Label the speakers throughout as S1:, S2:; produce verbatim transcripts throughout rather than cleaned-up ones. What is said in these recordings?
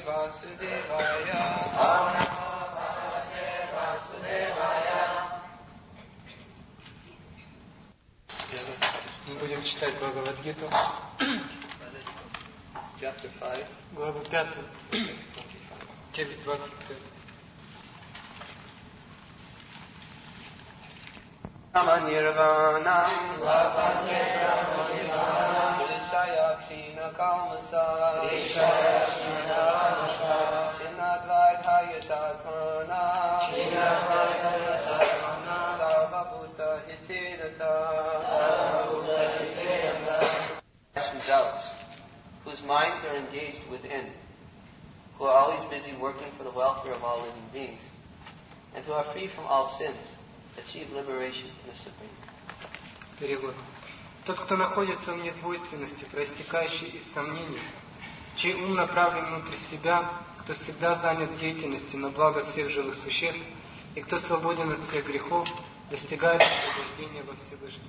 S1: Vasudevaya. Мы будем читать Бхагавад-гиту. Главу пятую. Текст двадцать пять. Nirvanam Rishaya Kshina Kalmasa Shinadvaidhayatatmana Sarvabhuta Hitirata. Who doubts, whose minds are engaged within, who are always busy working for the welfare of all living beings, and who are free from all sins, achieve liberation in the Supreme. Перевод. Тот, кто находится в недвойственности, проистекающей из сомнений, чей ум направлен внутрь себя, кто всегда занят деятельностью на благо всех живых существ, и кто свободен от всех грехов, достигает освобождения во Всевышнем.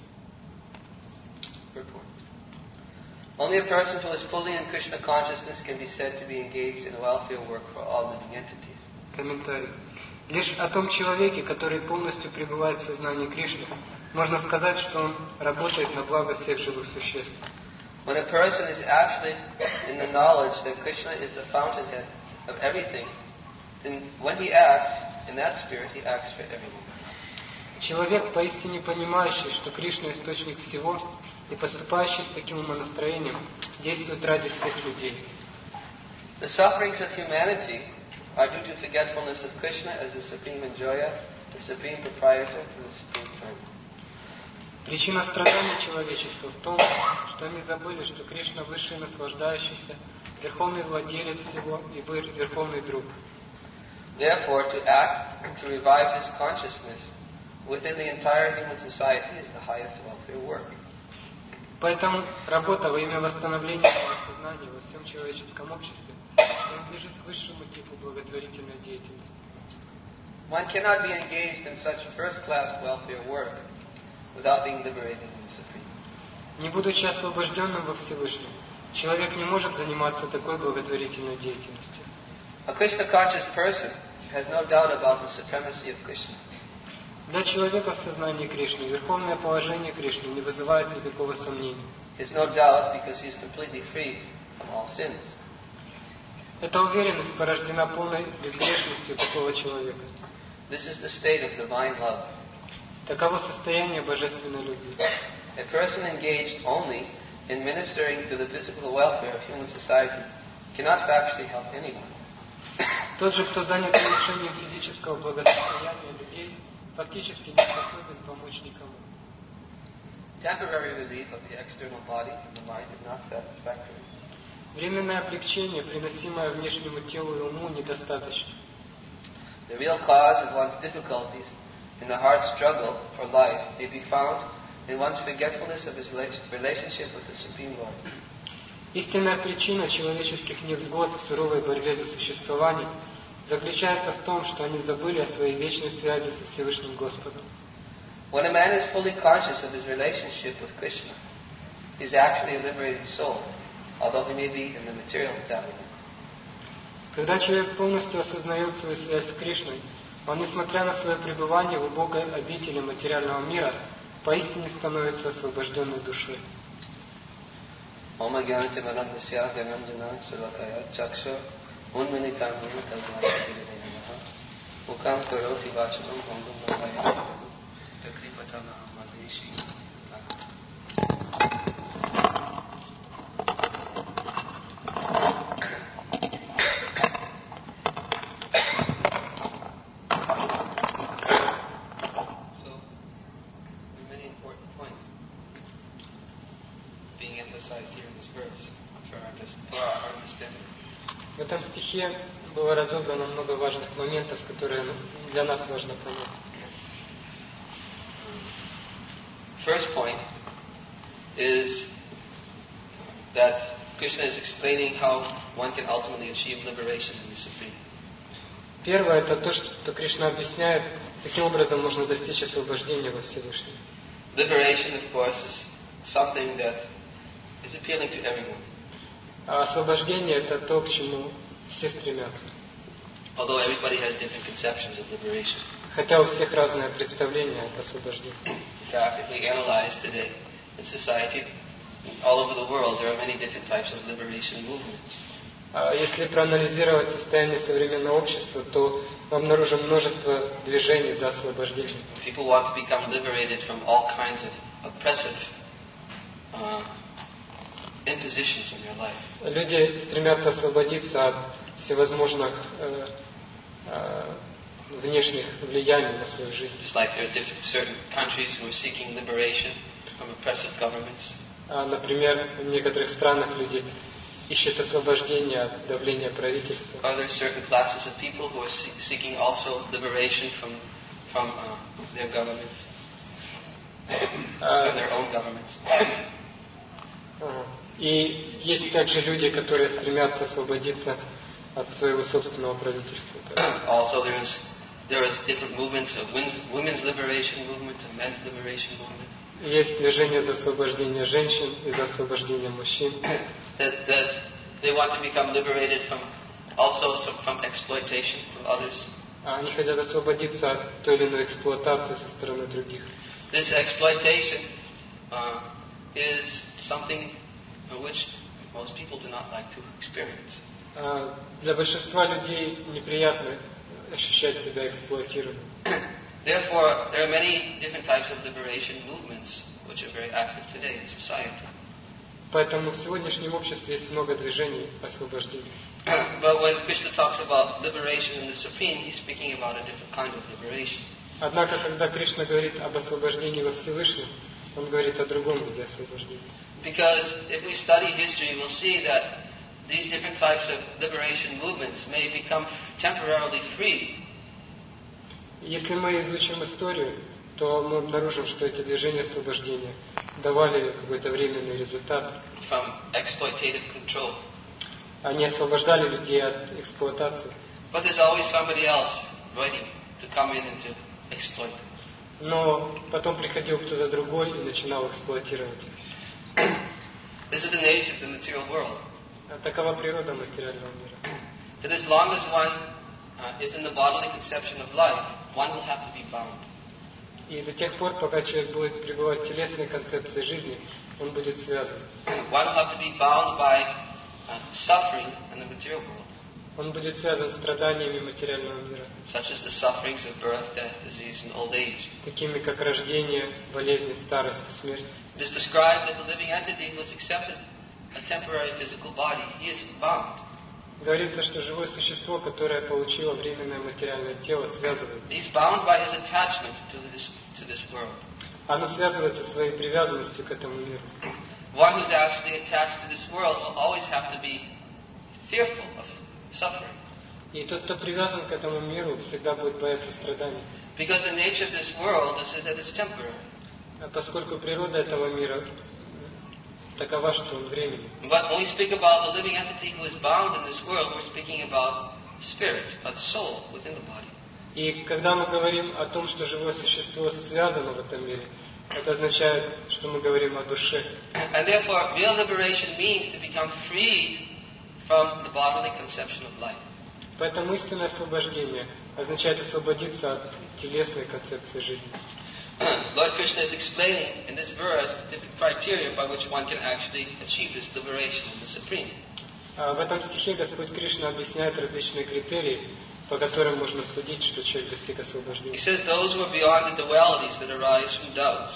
S1: Only a person who is fully in Krishna consciousness can be said to be engaged in welfare work for all living entities. Комментарий. Лишь о том человеке, который полностью пребывает в сознании Кришны, можно сказать, что он работает на благо всех живых существ. When a person is actually in the knowledge that Krishna is the fountainhead of everything, then when he acts in that spirit, he acts for everyone. Человек, поистине понимающий, что Кришна источник всего, и поступающий с таким умонастроением, действует ради всех людей. The sufferings of humanity are due to forgetfulness of Krishna as the supreme enjoyer, the supreme proprietor, and the supreme friend. Причина страданий человечества в том, что они забыли, что Кришна высший наслаждающийся, верховный владелец всего и верховный друг. Therefore, to act and to revive this consciousness within the entire human society is the highest welfare work. Поэтому работа во имя восстановления сознания во всем человеческом обществе принадлежит к высшему типу благотворительной деятельности. One cannot be engaged in such first-class welfare work without being liberated in the Supreme. Не будучи освобожденным во Всевышнем, человек не может заниматься такой благотворительной деятельностью. A Krishna-conscious person has no doubt about the supremacy of Krishna. Для человека в сознании Кришны верховное положение Кришны не вызывает никакого сомнения. There's no doubt because he is completely free from all sins. Эта уверенность порождена полной безгрешностью такого человека. This is the state of divine love. Таково состояние божественной любви. A person engaged only in ministering to the physical welfare of human society cannot factually help anyone. Тот же, кто занят улучшением физического благосостояния людей, фактически не способен помочь никому. Temporary relief of the external body and the mind is not satisfactory. Временное облегчение, приносимое внешнему телу и уму, недостаточно. The real cause of one's difficulties in the heart's struggle for life may be found in one's forgetfulness of his relationship with the Supreme Lord. Истинная причина человеческих невзгод в суровой борьбе за существование заключается в том, что они забыли о своей вечной связи со Всевышним Господом. When a man is fully conscious of his relationship with Krishna, he is actually a liberated soul, although he may be in the material tabernacle. Когда человек полностью осознает свою связь с Кришной, он, несмотря на свое пребывание в убогой обители материального мира, поистине становится освобожденной душой. В этом стихе было разобрано много важных моментов, которые для нас важно понять. First point is that Krishna is explaining how one can ultimately achieve liberation in the Supreme. Первое — это то, что Кришна объясняет, каким образом можно достичь освобождения во Всевышнем. Liberation, of course, is something that is appealing to everyone. А освобождение — это то, к чему Все стремятся.
S2: Although everybody has different conceptions of liberation.
S1: Хотя у всех разное представление об освобождении.
S2: In fact, if we analyze today in society, all over the world, there are many different types of liberation movements.
S1: Если проанализировать состояние современного общества, то мы обнаружим множество движений за освобождение.
S2: People want to become liberated from all kinds of oppressive uh, impositions in their life.
S1: Люди стремятся освободиться от всевозможных э, э, внешних влияний на свою жизнь.
S2: Just like there are different certain countries who are seeking liberation from oppressive governments.
S1: Например, в некоторых странах люди ищут освобождение от давления правительства.
S2: Are there certain classes of people who are seeking also liberation from from uh, their governments, from their own governments?
S1: И есть также люди, которые стремятся освободиться от своего собственного правительства.
S2: Also, there is there is different movements of women's liberation movement and men's liberation movement.
S1: Есть движение за освобождение женщин и за освобождение мужчин.
S2: That, that they want to become liberated from also from exploitation from others.
S1: Они хотят освободиться от той или иной эксплуатации со стороны других.
S2: This exploitation uh, is something which most people do not like to experience.
S1: Для большинства людей неприятно ощущать себя эксплуатированным.
S2: Therefore, there are many different types of liberation movements which are very active today in society.
S1: Поэтому в сегодняшнем обществе есть много движений освобождения.
S2: But when Krishna talks about liberation in the Supreme, he's speaking about a different kind of liberation.
S1: Однако, когда Кришна говорит об освобождении во Всевышнем, он говорит о другом виде освобождения.
S2: Because if we study history, we'll see that these different types of liberation movements may become temporarily free.
S1: Если мы изучим историю, то мы обнаружим, что эти движения освобождения давали какой-то временный результат.
S2: From exploitative control.
S1: Они освобождали людей от эксплуатации.
S2: But there's always somebody else waiting to come in and to exploit.
S1: Но потом приходил кто-то другой и начинал эксплуатировать их.
S2: This is the nature of the material world.
S1: Такова природа материального мира.
S2: That as long as one uh, is in the bodily conception of life, one will have to be bound.
S1: И до тех пор, пока человек будет пребывать в телесной концепции жизни, он будет связан.
S2: One will have to be bound by uh, suffering in the material world.
S1: Он будет связан с страданиями материального мира.
S2: Such as the sufferings of birth, death, disease, and old age.
S1: Такими как рождение, болезни, старость и смерть.
S2: It is described that the living entity who has accepted a temporary physical body, he is bound.
S1: Говорится, что живое существо, которое получило временное материальное тело, связывается.
S2: He's bound by his attachment to this to this world.
S1: Оно связывается своей привязанностью к этому миру.
S2: One who's actually attached to this world will always have to be fearful of suffering.
S1: И тот, кто привязан к этому миру, всегда будет бояться страданий.
S2: Because the nature of this world is that it's temporary.
S1: Поскольку природа этого мира такова, что он временный.
S2: But when we speak about the living entity who is bound in this world, we're speaking about spirit, about soul within the body.
S1: И когда мы говорим о том, что живое существо связано в этом мире, это означает, что мы говорим о душе.
S2: And therefore, real liberation means to become freed from the bodily conception of life.
S1: Поэтому истинное освобождение означает освободиться от телесной концепции жизни.
S2: Lord Krishna is explaining in this verse different criteria by which one can actually achieve this liberation in the Supreme.
S1: В этом стихе Господь Кришна объясняет различные критерии, по которым можно судить, что человек достиг освобождения.
S2: He says those who are beyond the dualities that arise from doubts.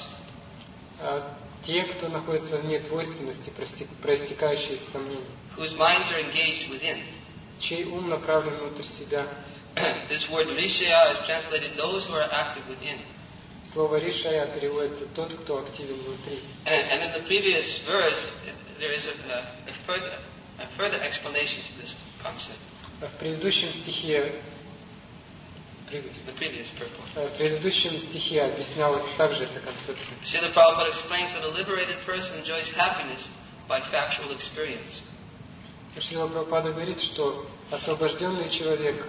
S1: Те, кто находится вне двойственности, проистекающей из сомнений.
S2: Whose minds are engaged within.
S1: Чей ум направлен внутрь себя.
S2: This word rishya is translated those who are active within.
S1: Слово ришая переводится тот, кто активен внутри.
S2: And, and in the previous verse, there is a, a, further, a further explanation to this concept.
S1: В предыдущем стихе,
S2: the previous purport.
S1: В предыдущем стихе объяснялась также эта концепция.
S2: Srila Prabhupada explains that a liberated person enjoys happiness by factual experience.
S1: Шрила Прабхупада говорит, что освобожденный человек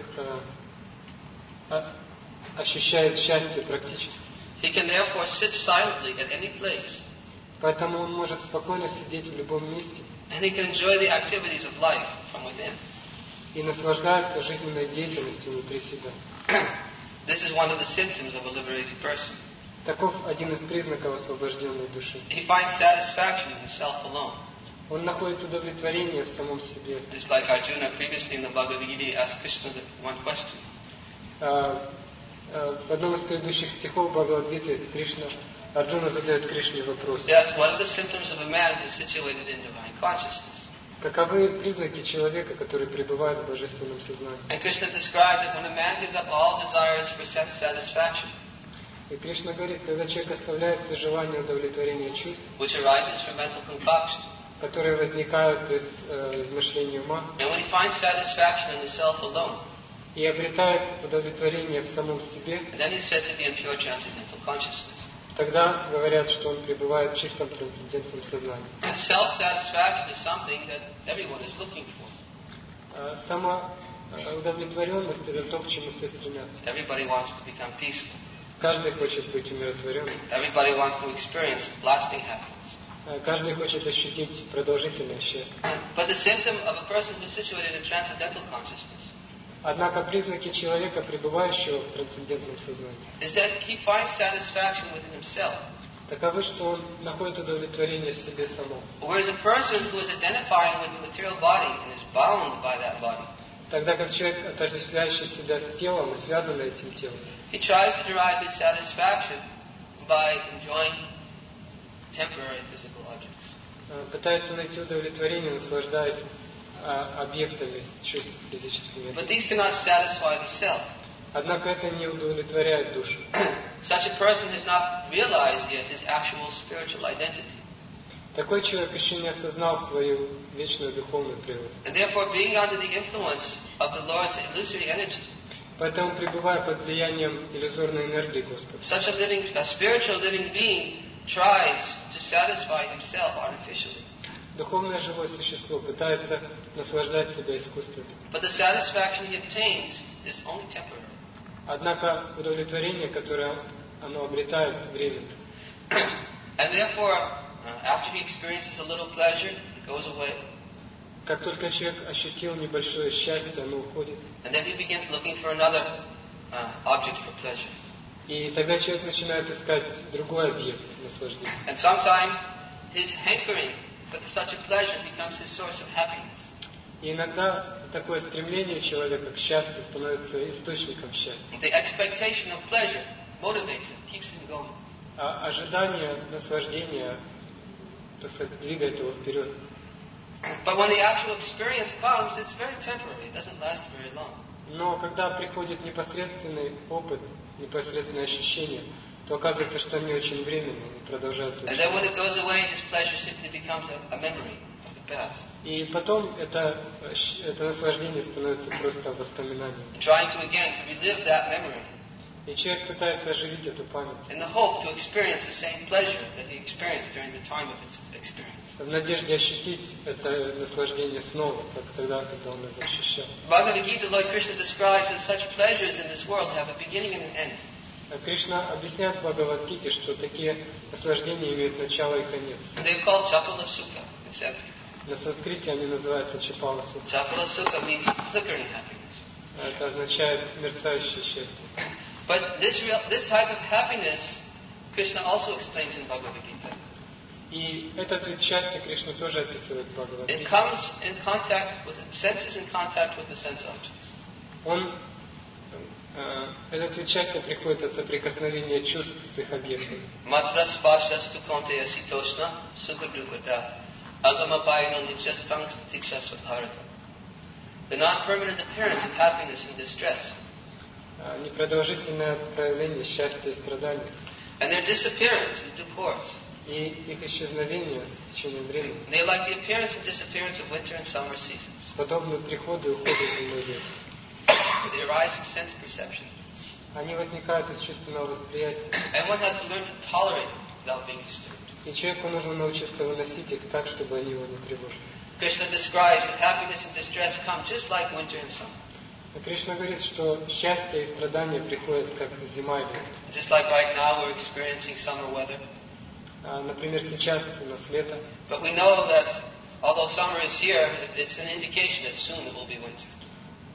S1: э, ощущает счастье практически.
S2: He can therefore sit silently at any place.
S1: Поэтому он может спокойно сидеть в любом месте.
S2: And he can enjoy the activities of life from within.
S1: и наслаждается жизненной деятельностью внутри себя.
S2: This is one of the symptoms of a liberated person.
S1: Таков один из признаков освобожденной души.
S2: He finds satisfaction in himself alone.
S1: Он находит удовлетворение в самом себе.
S2: Just like Arjuna previously in the Bhagavad Gita asked Krishna the one question.
S1: Uh, uh, в одном из предыдущих стихов Бхагавад-гиты Кришна, Арджуна задает Кришне вопрос.
S2: Yes, what are the symptoms of a man who is situated in divine consciousness?
S1: Каковы признаки человека, который пребывает в божественном сознании?
S2: And Krishna described that when a man gives up all desires for sense satisfaction,
S1: и Кришна говорит, когда человек оставляет все желания удовлетворения чувств,
S2: which arises from mental concoction,
S1: которые возникают из э, измышления ума,
S2: and when he finds satisfaction in the self alone,
S1: и обретает удовлетворение в самом себе,
S2: then he's said to be in pure transcendental consciousнess.
S1: Тогда говорят, что он пребывает в чистом трансцендентном сознании.
S2: And self-satisfaction is something that everyone is looking for.
S1: Самоудовлетворенность – это то, к чему все стремятся.
S2: Everybody wants to become peaceful.
S1: Каждый хочет быть умиротворенным.
S2: Everybody wants to experience lasting happiness.
S1: Каждый хочет ощутить продолжительное счастье.
S2: But the symptom of a person who is situated in transcendental consciousness
S1: Однако признаки человека, пребывающего в трансцендентном сознании,
S2: is that he finds satisfaction within himself.
S1: таковы, что он находит удовлетворение в себе самом.
S2: Whereas a person who is identifying with the material body and is bound by that body,
S1: тогда как человек, отождествляющий себя с телом и связанный этим телом,
S2: he tries to derive his satisfaction by enjoying temporary physical objects.
S1: Пытается найти удовлетворение, наслаждаясь объектами чувств физическими.
S2: But these cannot satisfy the self.
S1: Однако это не удовлетворяет душу.
S2: Such a person has not realized yet his actual spiritual identity.
S1: Такой человек еще не осознал свою вечную духовную природу.
S2: And therefore, being under the influence of the Lord's illusory energy,
S1: поэтому, пребывая под влиянием иллюзорной энергии Господа,
S2: such a living, a spiritual living being tries to satisfy himself artificially.
S1: Духовное живое существо пытается наслаждать себя искусственно.
S2: But the satisfaction he obtains is only temporary.
S1: Однако удовлетворение, которое оно обретает, временно.
S2: And therefore, uh, after he experiences a little pleasure, it goes away.
S1: Как только человек ощутил небольшое счастье, оно уходит.
S2: And then he begins looking for another uh, object for pleasure.
S1: И тогда человек начинает искать другой объект наслаждения.
S2: And sometimes his hankering for such a pleasure becomes his source of happiness.
S1: И иногда такое стремление человека к счастью становится источником счастья.
S2: The expectation of pleasure motivates him, keeps him going.
S1: А ожидание наслаждения, так сказать, двигает его вперед.
S2: But when the actual experience comes, it's very temporary. It doesn't last very long.
S1: Но когда приходит непосредственный опыт, непосредственное ощущение, то оказывается, что они очень временные и продолжаются.
S2: And then when it goes away, his pleasure simply becomes a, a memory of the past.
S1: И потом это, это наслаждение становится просто воспоминанием.
S2: Trying to again to relive that memory.
S1: И человек пытается оживить эту память.
S2: In the hope to experience the same pleasure that he experienced during the time of its experience.
S1: В надежде ощутить это наслаждение снова, как тогда, когда он это ощущал.
S2: Bhagavad Gita, Lord Krishna describes that such pleasures in this world have a beginning and an end.
S1: Кришна объясняет в Бхагавад-гите, что такие наслаждения имеют начало и конец.
S2: And they're called Chapala Sukha in Sanskrit.
S1: На санскрите они называются Чапала Сукха.
S2: Chapala Sukha means flickering happiness.
S1: Это означает мерцающее счастье.
S2: But this real, this type of happiness, Krishna also explains in Bhagavad Gita.
S1: И этот вид счастья Кришна тоже описывает в Бхагавад-гите.
S2: It comes in contact with the senses, in contact with the sense objects.
S1: Он Этот вид счастья приходит от соприкосновения чувств с их объектами.
S2: Matra spashas tu konteya sitoshna sukha-dukata agamapayano nityastang stikshasva bharata. The non-permanent appearance of happiness and distress.
S1: Непродолжительное проявление счастья и страданий.
S2: And their disappearance in due course.
S1: И их исчезновение с течением времени.
S2: They are like the appearance and disappearance of winter and summer seasons.
S1: Подобны приходу и уходу зимой лета.
S2: They arise from sense perception.
S1: Они возникают из чувственного восприятия.
S2: And one has to learn to tolerate without being disturbed.
S1: И человеку нужно научиться выносить их так, чтобы они его не тревожили.
S2: Krishna describes that happiness and distress come just like winter and summer.
S1: И Кришна говорит, что счастье и страдания приходят как зима и лето.
S2: Just like right now we're experiencing summer weather.
S1: Например, сейчас у нас лето.
S2: But we know that although summer is here, it's an indication that soon it will be winter.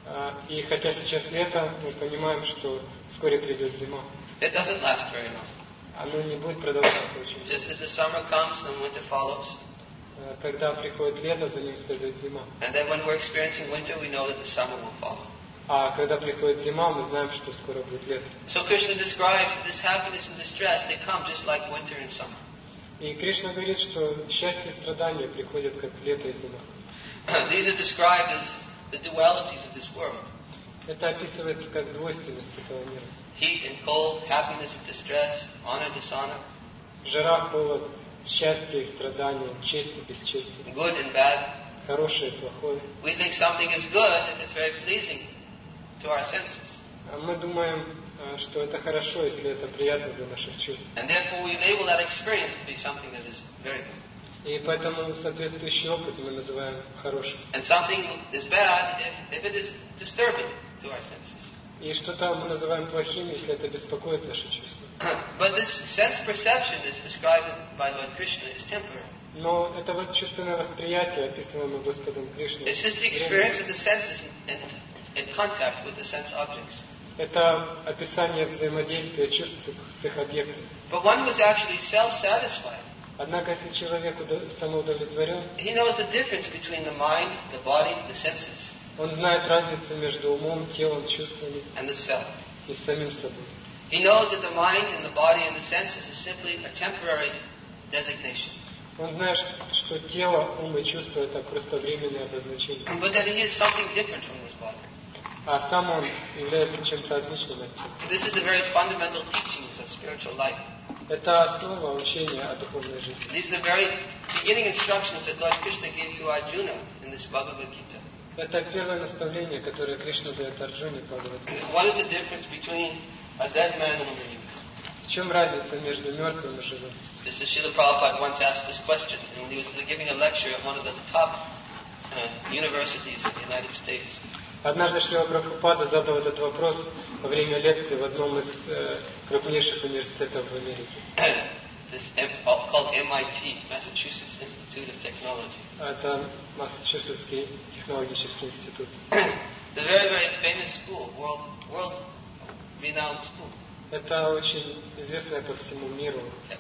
S1: И хотя сейчас лето, мы понимаем, что вскоре придет зима.
S2: It doesn't last very long.
S1: Оно не будет продолжаться очень долго.
S2: Just as the summer comes and winter follows.
S1: Когда приходит лето, за ним следует зима.
S2: And then when we're experiencing winter, we know that the summer will follow.
S1: А когда приходит зима, мы знаем, что скоро будет лето.
S2: So Krishna describes that this happiness and distress, they come just like winter and summer.
S1: И Кришна говорит, что счастье и страдания приходят как лето и зима.
S2: These are described as the dualities of this world.
S1: Это описывается как двойственность этого мира.
S2: Heat and cold, happiness and distress, honor, dishonor.
S1: Жара, холод, счастье и страдания, честь и бесчестие.
S2: Good and bad.
S1: Хорошее и плохое.
S2: We think something is good if it's very pleasing to our senses.
S1: А мы думаем, что это хорошо, если это приятно для наших чувств.
S2: And therefore we label that experience to be something that is very good.
S1: И поэтому соответствующий опыт мы называем хорошим.
S2: And something is bad if, if it is disturbing to our senses.
S1: И что-то мы называем плохим, если это беспокоит наши чувства.
S2: But this sense perception is described by Lord Krishna is temporary.
S1: Но это вот чувственное восприятие, описываемое Господом Кришной.
S2: It's just the experience of the senses in, in contact with the sense objects.
S1: Это описание взаимодействия чувств с их объектами.
S2: But one who is actually self-satisfied,
S1: однако, если человек самоудовлетворен,
S2: he knows the difference between the mind, the body, the senses,
S1: он знает разницу между умом, телом, чувствами
S2: and the self.
S1: И самим собой.
S2: He knows that the mind and the body and the senses is simply a temporary designation.
S1: Он знает, что тело, ум и чувства это просто временное обозначение.
S2: But that he is something different from this body.
S1: А сам он является чем-то отличным от тела.
S2: This is the very fundamental teachings of spiritual life.
S1: Это основа учения о духовной жизни.
S2: These are the very beginning instructions that Lord Krishna gave to Arjuna in this Bhagavad Gita.
S1: Это первое наставление, которое Кришна дает Арджуне в Бхагавад-гите.
S2: What is the difference between a dead man and a living man?
S1: В чем разница между мертвым и живым?
S2: This is Srila Prabhupada once asked this question when he was giving a lecture at one of the top uh, universities in the United States.
S1: Однажды Шрила Прабхупада задал этот вопрос во время лекции в одном из э, крупнейших университетов в Америке.
S2: This called эм ай ти, Massachusetts Institute of Technology.
S1: Это Массачусетский технологический институт.
S2: The very, very famous school, world, world renowned school.
S1: Это очень известная по всему миру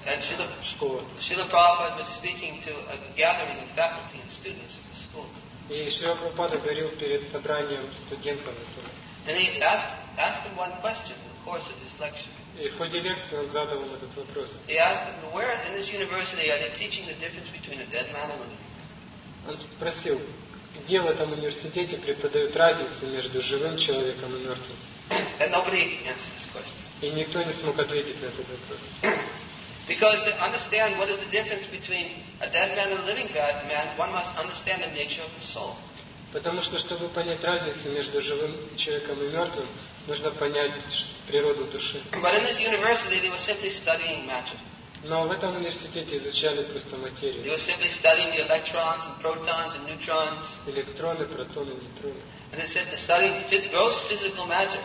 S1: школа.
S2: Srila Prabhupada was speaking to a gathering of faculty and students of the school.
S1: И Шрила Прабхупада говорил перед собранием студентов.
S2: And he asked, asked them one question in the course of his lecture.
S1: И в ходе лекции он задал им этот вопрос.
S2: He asked them, where in this university are they teaching the difference between a dead man and a living man?
S1: Он спросил, где в этом университете преподают разницу между живым человеком и мертвым?
S2: And nobody answered this question.
S1: И никто не смог ответить на этот вопрос.
S2: Because to understand what is the difference between a dead man and a living man, one must understand the nature of the soul.
S1: Потому что, чтобы понять разницу между живым человеком и мертвым, нужно понять природу души.
S2: But in this university, they were simply studying matter.
S1: Но в этом университете изучали просто материю.
S2: They were simply studying the electrons and protons and neutrons.
S1: Электроны, протоны, нейтроны.
S2: And they said they're studying gross physical matter.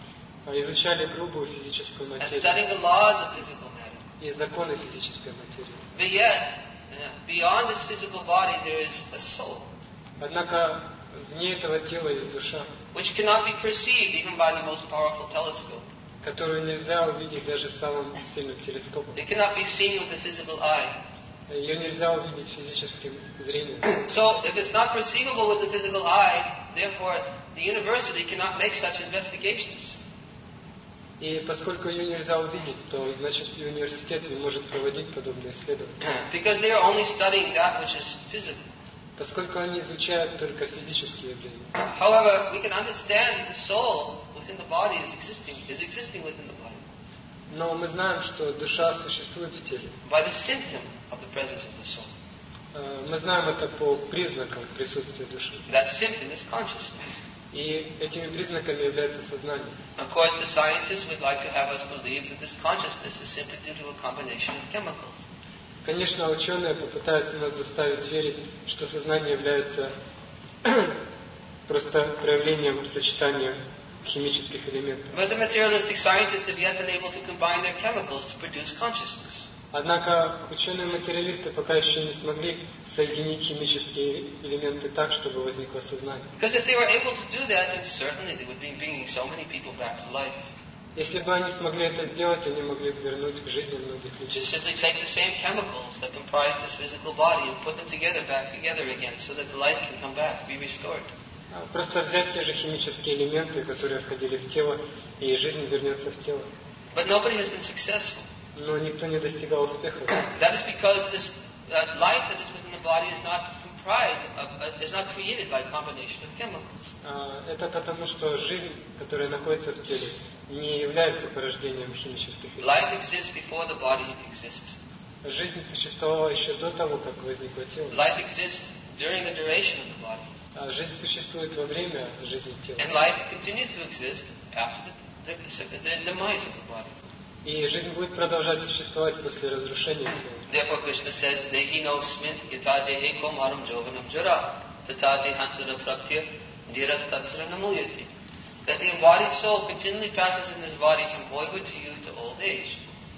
S1: Изучали грубую физическую
S2: And
S1: материю.
S2: studying the laws of physical matter.
S1: И законы физической материи.
S2: But yet, beyond this physical body, there is a soul.
S1: Однако вне этого тела есть душа,
S2: which cannot be perceived even by the most powerful telescope.
S1: которую нельзя увидеть даже самым сильным телескопом.
S2: It cannot be seen with the physical eye.
S1: Ее нельзя увидеть физическим зрением.
S2: So, if it's not perceivable with the physical eye, therefore the university cannot make such investigations.
S1: И поскольку ее нельзя увидеть, то значит и университет не может проводить подобные исследования.
S2: Because they are only studying that which is physical.
S1: Поскольку они изучают только физические явления.
S2: However, we can understand that the soul within the body is existing, is existing within the body.
S1: Но мы знаем, что душа существует в теле.
S2: By the symptom of the presence of the soul.
S1: Мы знаем это по признакам присутствия души.
S2: That symptom is consciousness.
S1: И этими признаками является сознание.
S2: Of course, the scientists would like to have us believe that this consciousness is simply due to a combination of chemicals.
S1: Конечно, ученые попытаются нас заставить верить, что сознание является просто проявлением сочетания химических элементов.
S2: But the materialistic scientists have yet been able to combine their chemicals to produce consciousness.
S1: Однако ученые-материалисты пока еще не смогли соединить химические элементы так, чтобы возникло сознание.
S2: Because if they were able to do that, then certainly they would be bringing so many people back to life.
S1: Если бы они смогли это сделать, они могли бы вернуть к жизни многих людей.
S2: Just simply take the same chemicals that comprise this physical body and put them together, back together again, so that the life can come back, be restored.
S1: Просто взять те же химические элементы, которые входили в тело, и жизнь вернется в тело.
S2: But nobody has been successful.
S1: Но никто не достигал успеха.
S2: That is because this uh, life that is within the body is not comprised of, uh, is not created by a combination of chemicals.
S1: Это потому, что жизнь, которая находится в теле, не является порождением химических элементов.
S2: Life exists before the body exists.
S1: Жизнь существовала еще до того, как возникло тело.
S2: Life exists during the duration of the body.
S1: А жизнь существует во время жизни тела.
S2: And life continues to exist after the, the, the demise of the body.
S1: И жизнь будет продолжать существовать после разрушения тела.
S2: Therefore, Krishna says, "Dehi no smit yata dehe ko maram jovanam jara tata dehantara praktya dhiras tatra namuyati." That the embodied soul continually passes in this body from boyhood to youth to old age.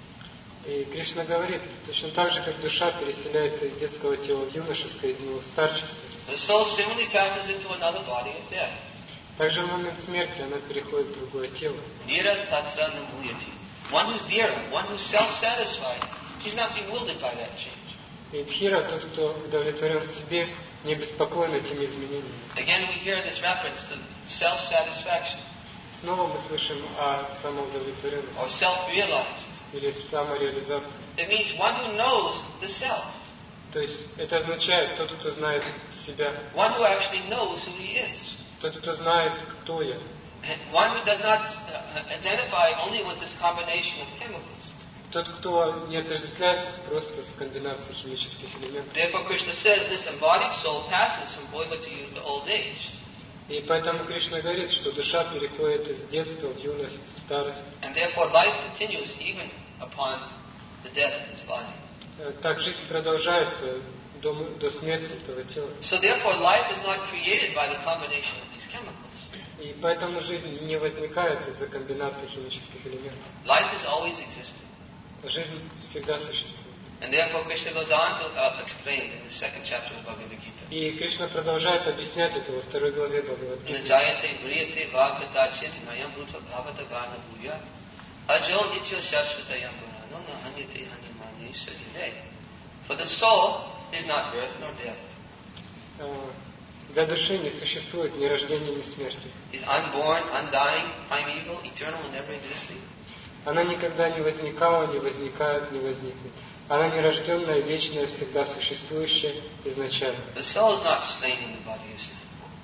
S1: И Кришна говорит, точно так же, как душа переселяется из детского тела в юношеское, из него в старческое.
S2: The soul similarly passes into another body at death.
S1: Также в момент смерти она переходит в другое тело.
S2: Dhiras tatra namuyati. One who's dhira, one who's self-satisfied, he's not bewildered by that change.
S1: И Дхира, тот, кто удовлетворен в себе, не беспокоен этими изменениями.
S2: Again, we hear this reference to self-satisfaction.
S1: Снова мы слышим о самоудовлетворенности.
S2: Or self-realized.
S1: Или самореализации.
S2: It means one who knows the self.
S1: То есть это означает тот, кто знает себя.
S2: One who actually knows who he is.
S1: Тот, кто знает, кто я.
S2: One who does not identify only with this combination of chemicals.
S1: Тот, кто не отождествляется просто с комбинацией химических элементов.
S2: Therefore, Krishna says this embodied soul passes from boyhood to youth to old age.
S1: И поэтому Кришна говорит, что душа переходит из детства в юность, в старость.
S2: And therefore, life continues even upon the death of this body.
S1: Так жизнь продолжается до, до смерти этого тела.
S2: So therefore, life is not created by the combination of these chemicals.
S1: И поэтому жизнь не возникает из-за комбинации химических элементов.
S2: Life has always existed.
S1: Жизнь всегда существует.
S2: And therefore, Krishna goes on to uh, explain in the second chapter of Bhagavad Gita.
S1: И Кришна продолжает объяснять это во второй главе Бхагавад-гиты.
S2: Najayate vriyate vāgatachin nayam bhutva bhavata gana bhuya ajo nityo shashvatayam purano nahanyate hanyamane sarire. For the soul is not birth nor death.
S1: Для души не существует ни рождения, ни смерти.
S2: Is unborn, undying, primeval, eternal, and never existing.
S1: Она никогда не возникала, не возникает, не возникнет. Она нерожденная, вечная, всегда существующая, изначально.
S2: The soul is not slain when the body is slain.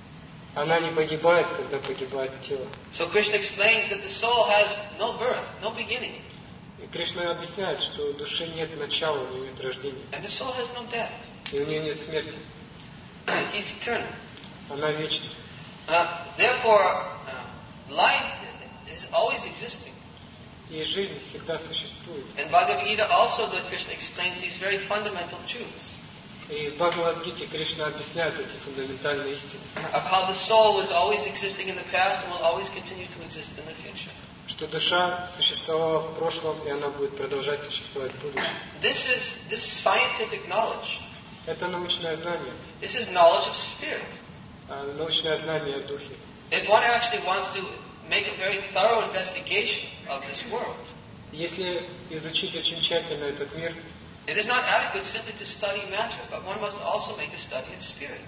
S1: Она не погибает, когда погибает тело.
S2: So Krishna explains that the soul has no birth, no beginning.
S1: И Кришна объясняет, что у души нет начала, у нее нет рождения.
S2: And the soul has no death.
S1: И у нее нет смерти.
S2: He's eternal.
S1: Она вечна.
S2: Uh, therefore, uh, life is always existing.
S1: И жизнь всегда существует.
S2: And Bhagavad Gita also, that Krishna explains these very fundamental truths.
S1: И в Бхагавад-гите Кришна объясняет эти фундаментальные истины.
S2: Of how the soul was always existing in the past and will always continue to exist in the future.
S1: Что душа существовала в прошлом, и она будет продолжать существовать в будущем.
S2: This is this is scientific knowledge.
S1: Это научное знание.
S2: This is knowledge of spirit.
S1: Научное знание о духе.
S2: If one actually wants to make a very thorough investigation of this world,
S1: если изучить очень тщательно этот мир,
S2: it is not adequate simply to study matter, but one must also make a study of spirit.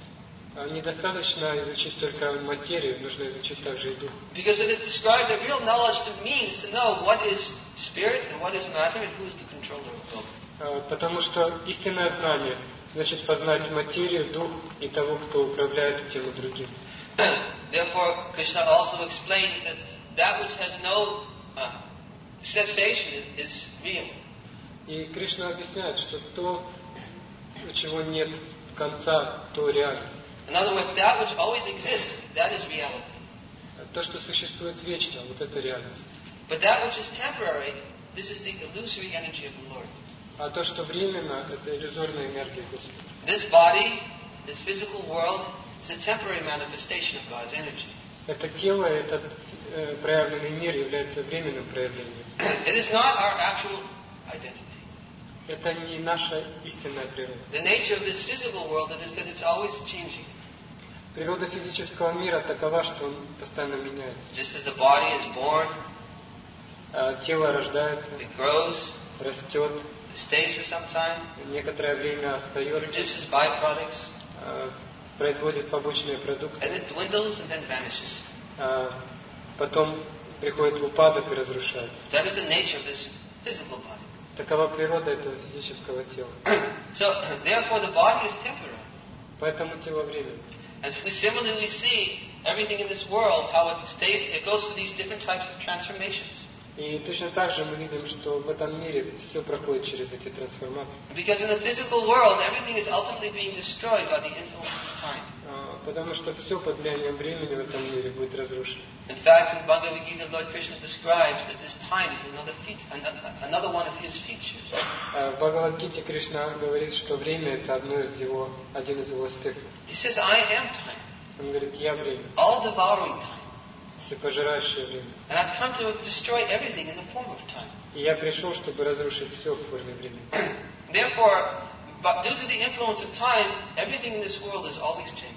S1: Недостаточно изучить только материю, нужно изучить также и дух.
S2: Because it is described that real knowledge means to know what is spirit and what is matter and who is the controller of both.
S1: Потому что истинное знание значит познать материю, дух и того, кто управляет тем и другим.
S2: Therefore, Krishna also explains that that which has no uh, cessation is real.
S1: И Кришна объясняет, что то, у чего нет конца, то реально.
S2: In other words, that which always exists, that is reality.
S1: То, что существует вечно, вот это реальность.
S2: But that which is temporary, this is the illusory energy of the Lord.
S1: А то, что временно, это иллюзорная энергия Господа.
S2: This body, this physical world, is a temporary manifestation of God's energy.
S1: Это тело, этот э, проявленный мир является временным проявлением.
S2: It is not our actual identity.
S1: Это не наша истинная природа.
S2: The nature of this physical world is that it's always changing.
S1: Природа физического мира такова, что он постоянно меняется.
S2: Just as the body is born,
S1: тело рождается,
S2: it grows,
S1: растет,
S2: it stays for some time,
S1: некоторое время остается,
S2: produces byproducts,
S1: производит побочные продукты,
S2: and it dwindles and then vanishes.
S1: Потом приходит в упадок и разрушается.
S2: That is the nature of this physical body.
S1: Такова природа этого физического тела.
S2: So, therefore, the body is temporary.
S1: Поэтому тело временно.
S2: And we similarly see everything in this world, how it stays, it goes through these different types of transformations.
S1: И точно так же мы видим, что в этом мире все проходит через эти трансформации.
S2: Because in the physical world, everything is ultimately being destroyed by the influence of time.
S1: Потому что все под влиянием времени в этом мире будет разрушено.
S2: In fact, in Bhagavad Gita, Lord Krishna describes that this time is another feature, another one of his features.
S1: В Бхагавад-гите Кришна говорит, что время это одно из его, один из его аспектов.
S2: He says, I am time.
S1: Он говорит, я время.
S2: All devouring time.
S1: Всепожирающее время.
S2: And I've come to destroy everything in the form of time.
S1: И я пришел, чтобы разрушить все в форме времени.
S2: Therefore, but due to the influence of time, everything in this world is always changing.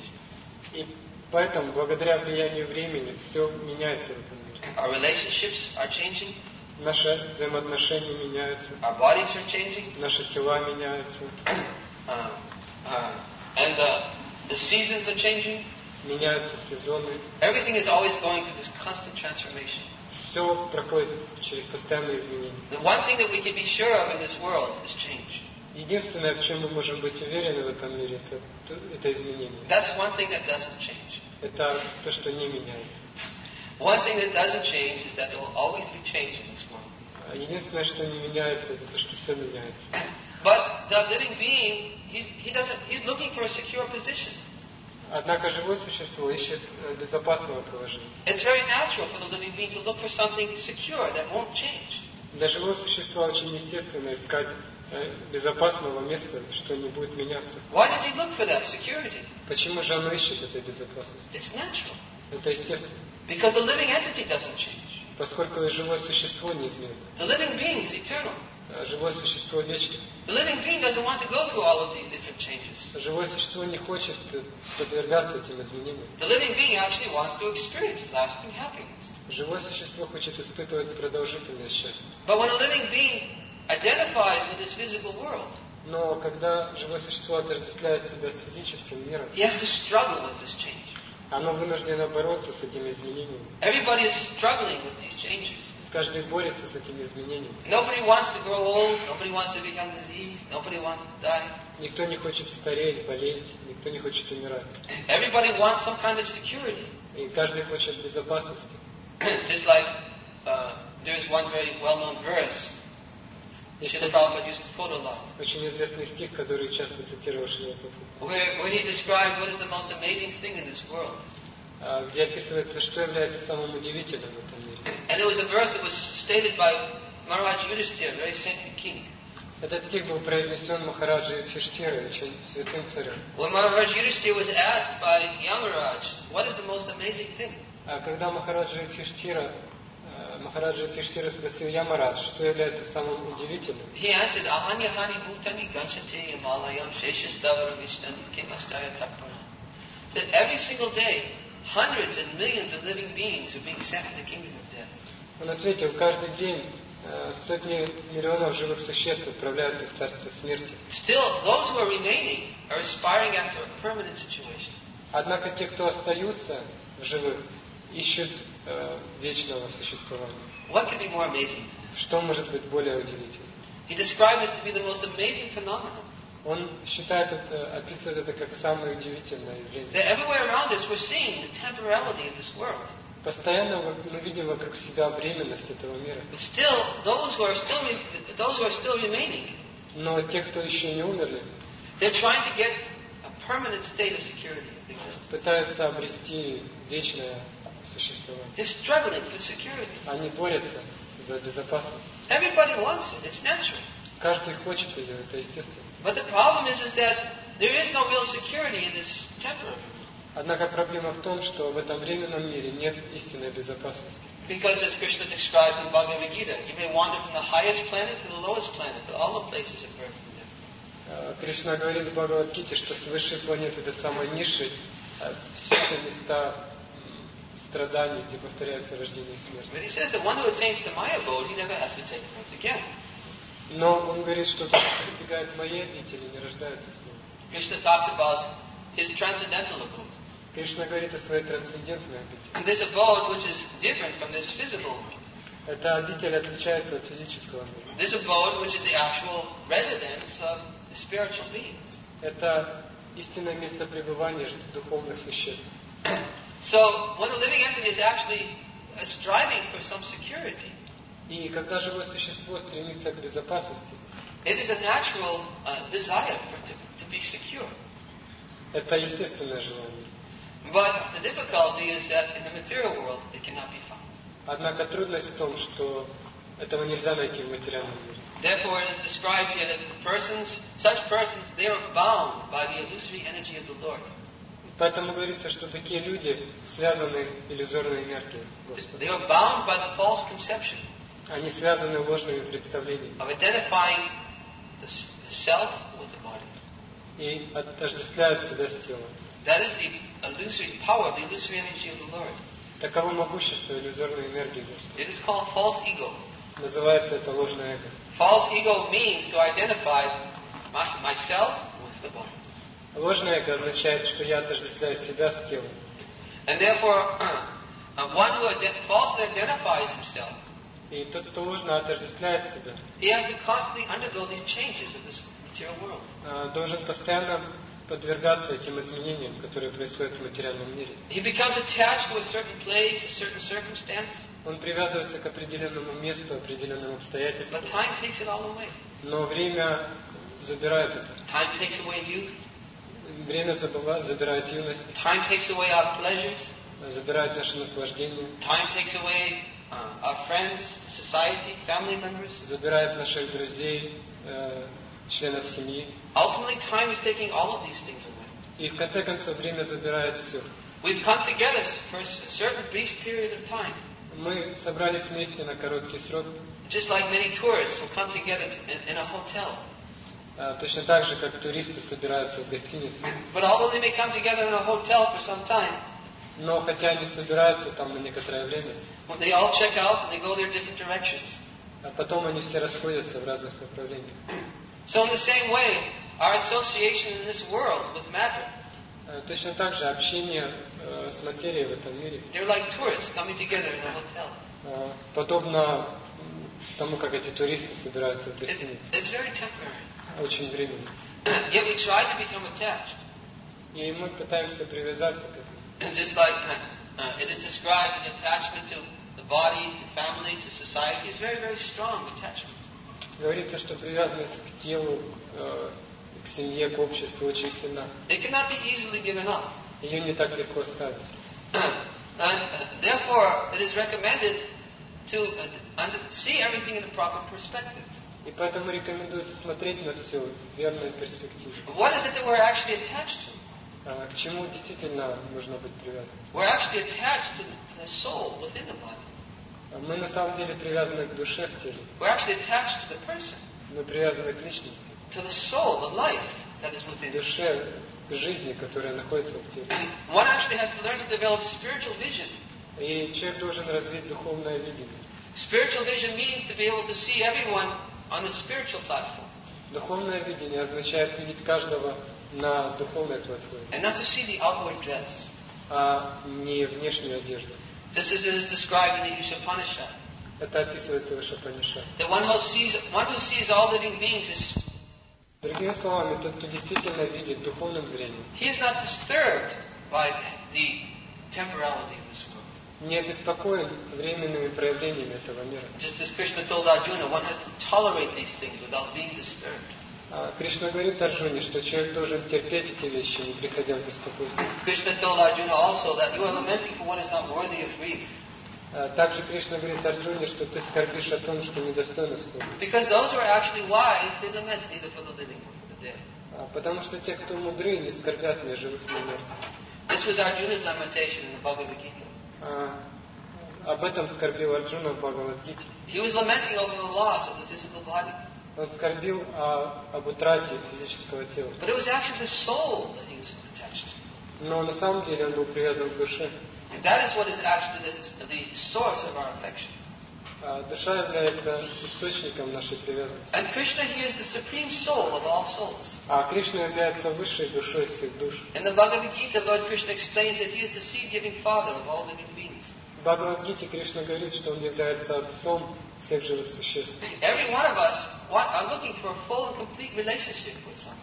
S1: И поэтому, благодаря влиянию времени, все меняется в этом мире.
S2: Our relationships are changing.
S1: Наши взаимоотношения меняются.
S2: Our bodies are changing.
S1: Наши тела меняются.
S2: Uh, uh, and the, the seasons are changing.
S1: Меняются сезоны.
S2: Everything is always going through this constant transformation.
S1: Все проходит через постоянные изменения.
S2: The one thing that we can be sure of in this world is change.
S1: Единственное, в чем мы можем быть уверены в этом мире, это, это изменение.
S2: That's one thing that doesn't change.
S1: Это то, что не меняется.
S2: One thing that doesn't change is that there will always be change in this world.
S1: Единственное, что не меняется, это то, что все меняется.
S2: But the living being, he's, he doesn't, he's looking for a secure position.
S1: Однако живое существо ищет безопасного положения.
S2: It's very natural for the living being to look for something secure that won't change.
S1: Для живого существа очень естественно искать безопасного места, что не будет меняться.
S2: Why does he look for that security?
S1: Почему же оно ищет этой безопасности?
S2: It's natural.
S1: Это естественно.
S2: Because the living entity doesn't change.
S1: Поскольку живое существо неизменно.
S2: The living being is eternal.
S1: Живое существо вечно.
S2: The living being doesn't want to go through all of these different changes.
S1: Живое существо не хочет подвергаться этим изменениям.
S2: The living being actually wants to experience lasting happiness.
S1: Живое существо хочет испытывать продолжительное счастье.
S2: But when a living being identifies with this physical world,
S1: но когда живое существо отождествляет себя с физическим миром,
S2: he has to struggle with this change.
S1: Оно вынуждено бороться с этими изменениями.
S2: Everybody is struggling with these changes.
S1: Каждый борется с этими изменениями.
S2: Nobody wants to grow old. Nobody wants to become diseased. Nobody wants to die.
S1: Никто не хочет стареть, болеть. Никто не хочет умирать.
S2: Everybody wants some kind of security.
S1: И каждый хочет безопасности.
S2: Just like uh, there is one very well-known verse. Srila Prabhupada used to quote a lot.
S1: Очень известный стих, который часто цитировал Шрила Прабхупада.
S2: Where, where he described what is the most amazing thing in this world.
S1: Где описывается, что является самым удивительным в этом мире.
S2: And it was a verse that was stated by Maharaj Yudhishthira, a very saintly king.
S1: Этот стих был произнесен Махараджа Юдхиштхирой, очень святым царем.
S2: When Maharaj Yudhishthira was asked by Yamaraj, what is the most amazing thing?
S1: А когда Махараджа Юдхиштхира Махараджа Юдхиштхира спросил Ямарадж, что является самым удивительным.
S2: He answered, Ahanyahani bhutani ganchate yamalayam sheshastavaram vishtani kemastaya tapara. Said every single day, hundreds and millions of living beings are being sent to the kingdom of death.
S1: Он ответил, каждый день сотни миллионов живых существ отправляются в царство смерти.
S2: Still, those who are remaining are aspiring after a permanent situation.
S1: Однако те, кто остаются в живых, ищут э, вечного существования.
S2: What could be more amazing?
S1: Что может быть более удивительным?
S2: He described this to be the most amazing phenomenon.
S1: Он считает это, описывает это как самое удивительное явление.
S2: That everywhere around us we're seeing the temporality of this world.
S1: Постоянно мы видим вокруг себя временность этого мира.
S2: But still, those who are still, those who are still remaining,
S1: но те, кто еще не умерли,
S2: they're trying to get a permanent state of security of existence.
S1: Пытаются обрести вечное существование.
S2: They're struggling for security.
S1: Они борются за безопасность.
S2: Everybody wants it. It's natural.
S1: Каждый хочет ее, это естественно.
S2: But the problem is, is that there is no real security in this temporary.
S1: Однако проблема в том, что в этом временном мире нет истинной безопасности.
S2: Because as Krishna describes in Bhagavad Gita, you may wander from the highest planet to the lowest planet, but all the places of birth and death.
S1: Кришна говорит в Бхагавад-гите, что с высшей планеты до самой низшей все это места страданий, где повторяются рождение и смерть.
S2: But he says that one who attains to my abode, he never has to take birth again.
S1: Но он говорит, что тот, кто достигает моей обители, не рождается снова.
S2: Krishna talks about his transcendental abode.
S1: Кришна говорит о своей трансцендентной обители.
S2: And this abode, which is different from this physical world.
S1: Эта обитель отличается от физического мира.
S2: This abode, which is the actual residence of the spiritual beings.
S1: Это истинное место пребывания духовных существ.
S2: So, when a living entity is actually striving for some security,
S1: и когда живое существо стремится к безопасности,
S2: it is a natural uh, desire for to, to be secure.
S1: Это естественное желание.
S2: But the difficulty is that in the material world it cannot be found.
S1: Однако трудность в том, что этого нельзя найти в материальном мире.
S2: Therefore, it is described here that persons, such persons, they are bound by the illusory energy of the Lord.
S1: Поэтому говорится, что такие люди связаны иллюзорной энергией Господа.
S2: They are bound by the false conception.
S1: Они связаны ложными представлениями.
S2: Of identifying the self with the body.
S1: И отождествляют себя с телом.
S2: That is the illusory power, the illusory energy of the Lord.
S1: Таково могущество иллюзорной энергии Господа.
S2: It is called false ego.
S1: Называется это ложное эго.
S2: False ego means to identify my, myself with the body.
S1: Ложное эго означает, что я отождествляю себя с телом.
S2: And therefore, uh, one who ident- falsely identifies himself,
S1: и тот, кто ложно отождествляет себя,
S2: he has to constantly undergo these changes of this material world.
S1: Uh, должен постоянно подвергаться этим изменениям, которые происходят в материальном мире.
S2: He becomes attached to a certain place, a certain circumstance.
S1: Он привязывается к определенному месту, определенным обстоятельствам.
S2: But time takes it all away.
S1: Но время забирает это.
S2: Time takes away youth.
S1: Время забирает юность.
S2: Time takes away our pleasures.
S1: Забирает наше наслаждение.
S2: Time takes away uh, our friends, society, family members.
S1: Забирает наших друзей, э, членов семьи.
S2: Ultimately, time is taking all of these things away.
S1: И в конце концов время забирает все.
S2: We've come together for a certain brief period of time.
S1: Мы собрались вместе на короткий срок.
S2: Just like many tourists will come together in, in a hotel.
S1: Uh, точно так же, как туристы собираются в гостинице.
S2: But although they may come together in a hotel for some time,
S1: но хотя они собираются там на некоторое время,
S2: when they all check out and they go their different directions.
S1: А потом они все расходятся в разных направлениях.
S2: So in the same way, our association in this world with matter.
S1: Uh, точно так же общение uh, с материей в этом мире.
S2: They're like tourists coming together in a hotel.
S1: Uh, подобно тому, как эти туристы собираются в гостинице.
S2: It's, it's very temporary.
S1: Очень временно.
S2: Yet we try to become attached.
S1: И мы пытаемся привязаться к этому.
S2: And just like uh, it is described, an attachment to the body, to family, to society is very, very strong attachment.
S1: Говорится, что привязанность к телу, к семье, к обществу очень сильна.
S2: It cannot be easily given up.
S1: Ее не так легко ставить.
S2: And therefore, it is recommended to see everything in a proper perspective.
S1: И поэтому рекомендуется смотреть на все в верной перспективе.
S2: What is it that we're actually attached to?
S1: А, к чему действительно нужно быть привязанным?
S2: We're actually attached to the soul within the body.
S1: Мы на самом деле привязаны к душе в теле.
S2: We're actually attached to the person.
S1: Мы привязаны к личности.
S2: To the soul, the life that is within.
S1: К душе, к жизни, которая находится в теле.
S2: One actually has to learn to develop spiritual vision.
S1: И человек должен развить духовное видение.
S2: Spiritual vision means to be able to see everyone on the spiritual platform.
S1: Духовное видение означает видеть каждого на духовной платформе.
S2: And not to see the outward dress.
S1: А не внешнюю одежду.
S2: This is, is described in the Ishopanishad.
S1: Это описывается в Ишопанишад.
S2: That one who sees, one who sees all living beings is.
S1: Другими словами, тот, кто действительно видит духовным зрением,
S2: he is not disturbed by the temporality of this world.
S1: Не обеспокоен временными проявлениями этого мира.
S2: Just as Krishna told Arjuna, one has to tolerate these things without being disturbed.
S1: А Кришна говорит Арджуне, что человек должен терпеть эти вещи, не приходя в беспокойство.
S2: Krishna told Arjuna also that you are lamenting for what is not worthy of grief.
S1: А также Кришна говорит Арджуне, что ты скорбишь о том, что недостойно скорби.
S2: Because those who are actually wise, they lament neither for the living nor for the dead.
S1: А потому что те, кто мудры, не скорбят ни о живых, ни о мертвых.
S2: This was Arjuna's lamentation in the Bhagavad Gita.
S1: А, об этом скорбил Арджуна в Бхагавад-гите.
S2: He was lamenting over the loss of the physical body.
S1: Он скорбил о, об утрате физического тела.
S2: But it was actually the soul that he was attached to.
S1: Но на самом деле он был привязан к душе.
S2: And that is what is actually the, the source of our affection.
S1: А душа является источником нашей привязанности.
S2: And Krishna, he is the supreme soul of all souls.
S1: А Кришна является высшей душой всех душ.
S2: In the Bhagavad Gita, Lord Krishna explains that he is the seed-giving father of all living beings.
S1: В Бхагавад-гите Кришна говорит, что он является отцом всех живых существ.
S2: Every one of us want, are looking for a full and complete relationship with someone.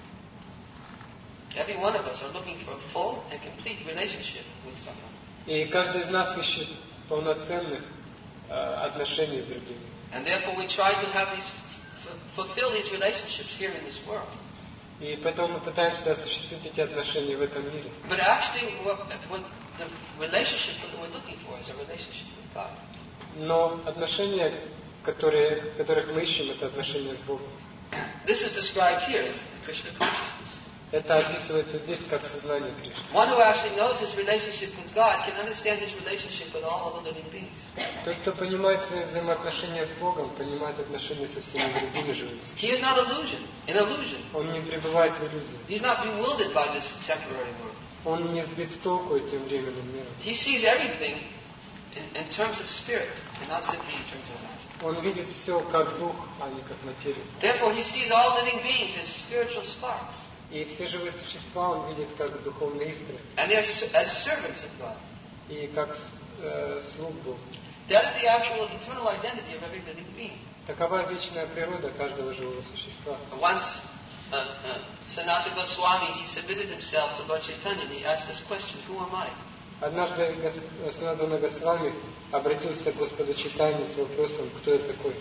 S2: Every one of us are looking for a full and complete relationship with someone.
S1: И каждый из нас ищет полноценных э, отношений с другими.
S2: And therefore we try to have these, f- fulfill these relationships here in this world.
S1: И поэтому мы пытаемся осуществить эти отношения в этом мире.
S2: But actually, what, what the relationship that we're looking for is a relationship with God.
S1: Но отношения, которые, которых мы ищем, это отношения с Богом.
S2: This is described here as Krishna consciousness.
S1: Это описывается здесь как сознание Кришны.
S2: One who actually knows his relationship with God can understand his relationship with all other living beings.
S1: Тот, кто понимает свои взаимоотношения с Богом, понимает отношения со всеми другими живыми существами.
S2: He is not illusion, in illusion.
S1: Он не пребывает в иллюзии.
S2: He's not bewildered by this temporary world.
S1: Он не сбит с толку этим временным миром.
S2: He sees everything in, in terms of spirit and not simply in terms of matter.
S1: Он видит все как дух, а не как материю.
S2: Therefore, he sees all living beings as spiritual sparks.
S1: И все живые существа он видит как духовные искры.
S2: And they are as servants of God.
S1: И как э, слуг Бога.
S2: That is the actual eternal identity of every living being.
S1: Такова вечная природа каждого живого существа.
S2: Once uh, uh, Sanatana Goswami, he submitted himself to Lord Chaitanya and he asked this question, who am I?
S1: Однажды Санатана Госвами обратился к Господу Чайтанье с вопросом, кто я такой.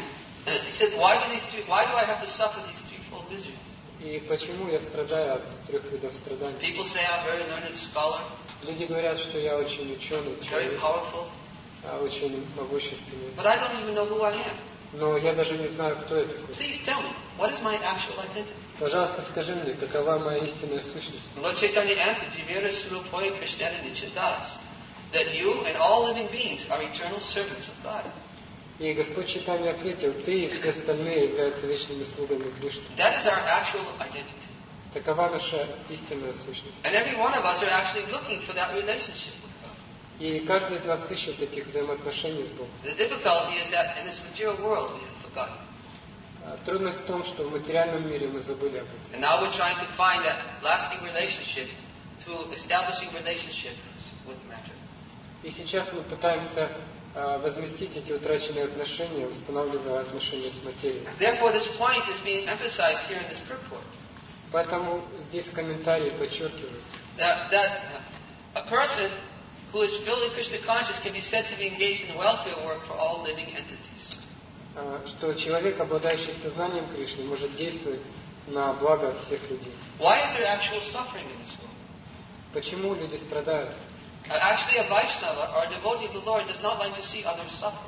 S2: He said, why do, these three, why do I have to suffer these threefold miseries?
S1: И почему я страдаю от трех видов страданий?
S2: People say I'm a very learned scholar,
S1: Люди говорят, что я очень ученый
S2: very
S1: человек,
S2: powerful,
S1: очень могущественный.
S2: but I don't even know who I am.
S1: Но я даже не знаю, кто я такой.
S2: Please tell me, what is my actual identity?
S1: Пожалуйста, скажи мне, какова моя истинная сущность?
S2: Lord Chaitanya answered, Jivira Surupoya Krishna Nichitas, that you and all living beings are eternal servants of God.
S1: И Господь Чайтанья ответил, ты и все остальные являются вечными слугами Кришны.
S2: That is our actual identity.
S1: Такова наша истинная сущность.
S2: And every one of us are actually looking for that relationship with God.
S1: И каждый из нас ищет этих взаимоотношений с Богом.
S2: The difficulty is that in this material world we have forgotten.
S1: Трудность в том, что в материальном мире мы забыли об этом.
S2: And now we're trying to find that lasting relationships through establishing relationships with matter.
S1: И сейчас мы пытаемся возместить эти утраченные отношения, устанавливая отношения с материей.
S2: Therefore, this point is being emphasized here in this purport.
S1: Поэтому здесь в комментарии подчеркивается,
S2: That, that a person who is fully Krishna conscious can be said to be engaged in welfare work for all living entities.
S1: что человек, обладающий сознанием Кришны, может действовать на благо всех людей.
S2: Why is there actual suffering in this world?
S1: Почему люди страдают?
S2: Actually, a Vaishnava or a devotee of the Lord does not like to see others suffer.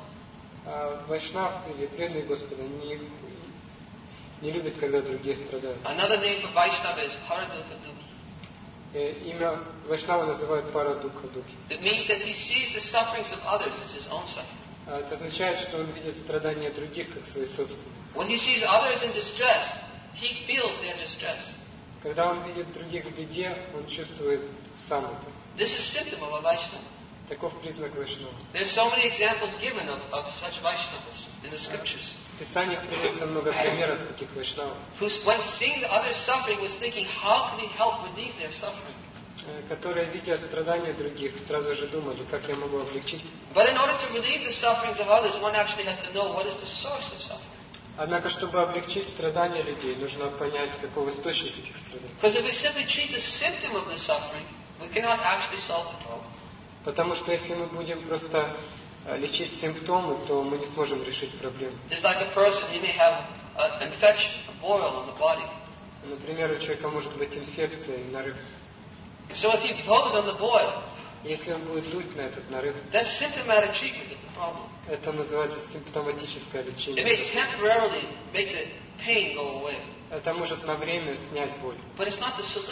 S1: Вайшнав или преданный Господа не, не любит, когда другие страдают.
S2: Another name for Vaishnava is Paradukha Dukhi.
S1: Имя Вайшнава называют Парадукха Дукхи.
S2: It means that he sees the sufferings of others as his own suffering.
S1: Это означает, что он видит страдания других как свои собственные.
S2: When he sees others in distress, he feels their distress.
S1: Когда он видит других в беде, он чувствует сам это.
S2: This is symptom of a Vaishnava.
S1: Таков признак Вайшнава.
S2: There's so many examples given of, of such Vaishnavas in the scriptures.
S1: В Писаниях приводится много примеров таких Вайшнавов,
S2: Who, when seeing the others suffering, was thinking, how can he help relieve their suffering?
S1: которые, видя страдания других, сразу же думали, как я могу облегчить.
S2: But in order to relieve the sufferings of others, one actually has to know what is the source of suffering.
S1: Однако, чтобы облегчить страдания людей, нужно понять, каков источник этих страданий.
S2: Because if we simply treat the symptom of the suffering, we cannot actually solve the problem.
S1: Потому что если мы будем просто лечить симптомы, то мы не сможем решить проблему.
S2: It's like a person, he may have an infection, a boil on the body.
S1: Например, у человека может быть инфекция и нарыв.
S2: So if he blows on the boil,
S1: если он будет дуть на этот нарыв,
S2: that's symptomatic treatment of the problem.
S1: Это называется симптоматическое
S2: It
S1: лечение.
S2: may temporarily make the pain go away.
S1: Это может на время снять боль.
S2: But it's not the solution.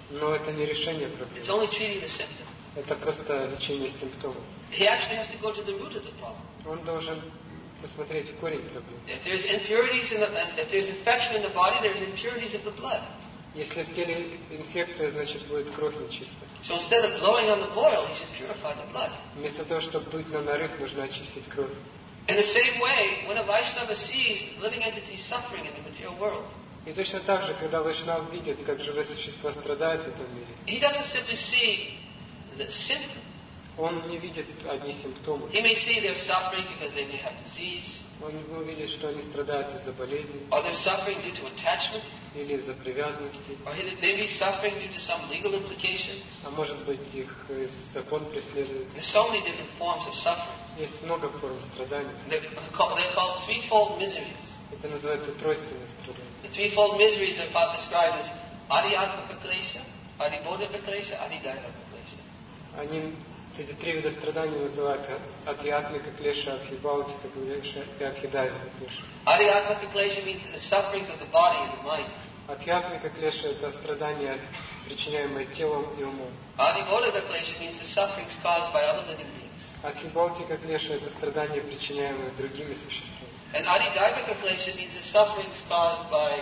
S1: Но это не решение проблемы.
S2: It's only treating the symptom.
S1: Это просто лечение симптомов.
S2: He actually has to go to the root of the problem.
S1: Он должен посмотреть в корень проблемы.
S2: If there's impurities in the, if there's infection in the body, there's impurities of the blood.
S1: Если в теле инфекция, значит будет кровь нечистая.
S2: So instead of blowing on the boil, he should purify the blood.
S1: Вместо того, чтобы дуть на нарыв, нужно очистить кровь.
S2: In the same way, when a Vaishnava sees living entities suffering in the material world,
S1: И точно так же, когда Вайшнав видит, как живые существа страдают в этом мире,
S2: he doesn't simply see the symptom.
S1: он не видит одни симптомы.
S2: He may see they're suffering because they may have disease,
S1: Он не увидит, что они страдают из-за болезней,
S2: or they're suffering due to attachment,
S1: или из-за привязанности,
S2: or they may be suffering due to some legal implication.
S1: а может быть их э, закон преследует.
S2: There's so many different forms of suffering.
S1: Есть много форм страданий.
S2: They're called, they're called threefold miseries.
S1: Это называется тройственное страдание.
S2: The threefold miseries are about described as Adhyatmika Klesha, Adhibodhika Klesha, Adhidaiva Klesha.
S1: Они, эти три вида страданий называют адхьятмика клеша, адхибаутика клеша и адхидайвика клеша.
S2: Adhyatmika Klesha means the sufferings of the body and the mind.
S1: Адхьятмика клеша – это страдания, причиняемые телом и умом.
S2: Adhibodhika Klesha means the sufferings caused by other living beings.
S1: Адхибаутика клеша – это страдания, причиняемые другими существами.
S2: And Adhidaivika Klesha means the sufferings caused by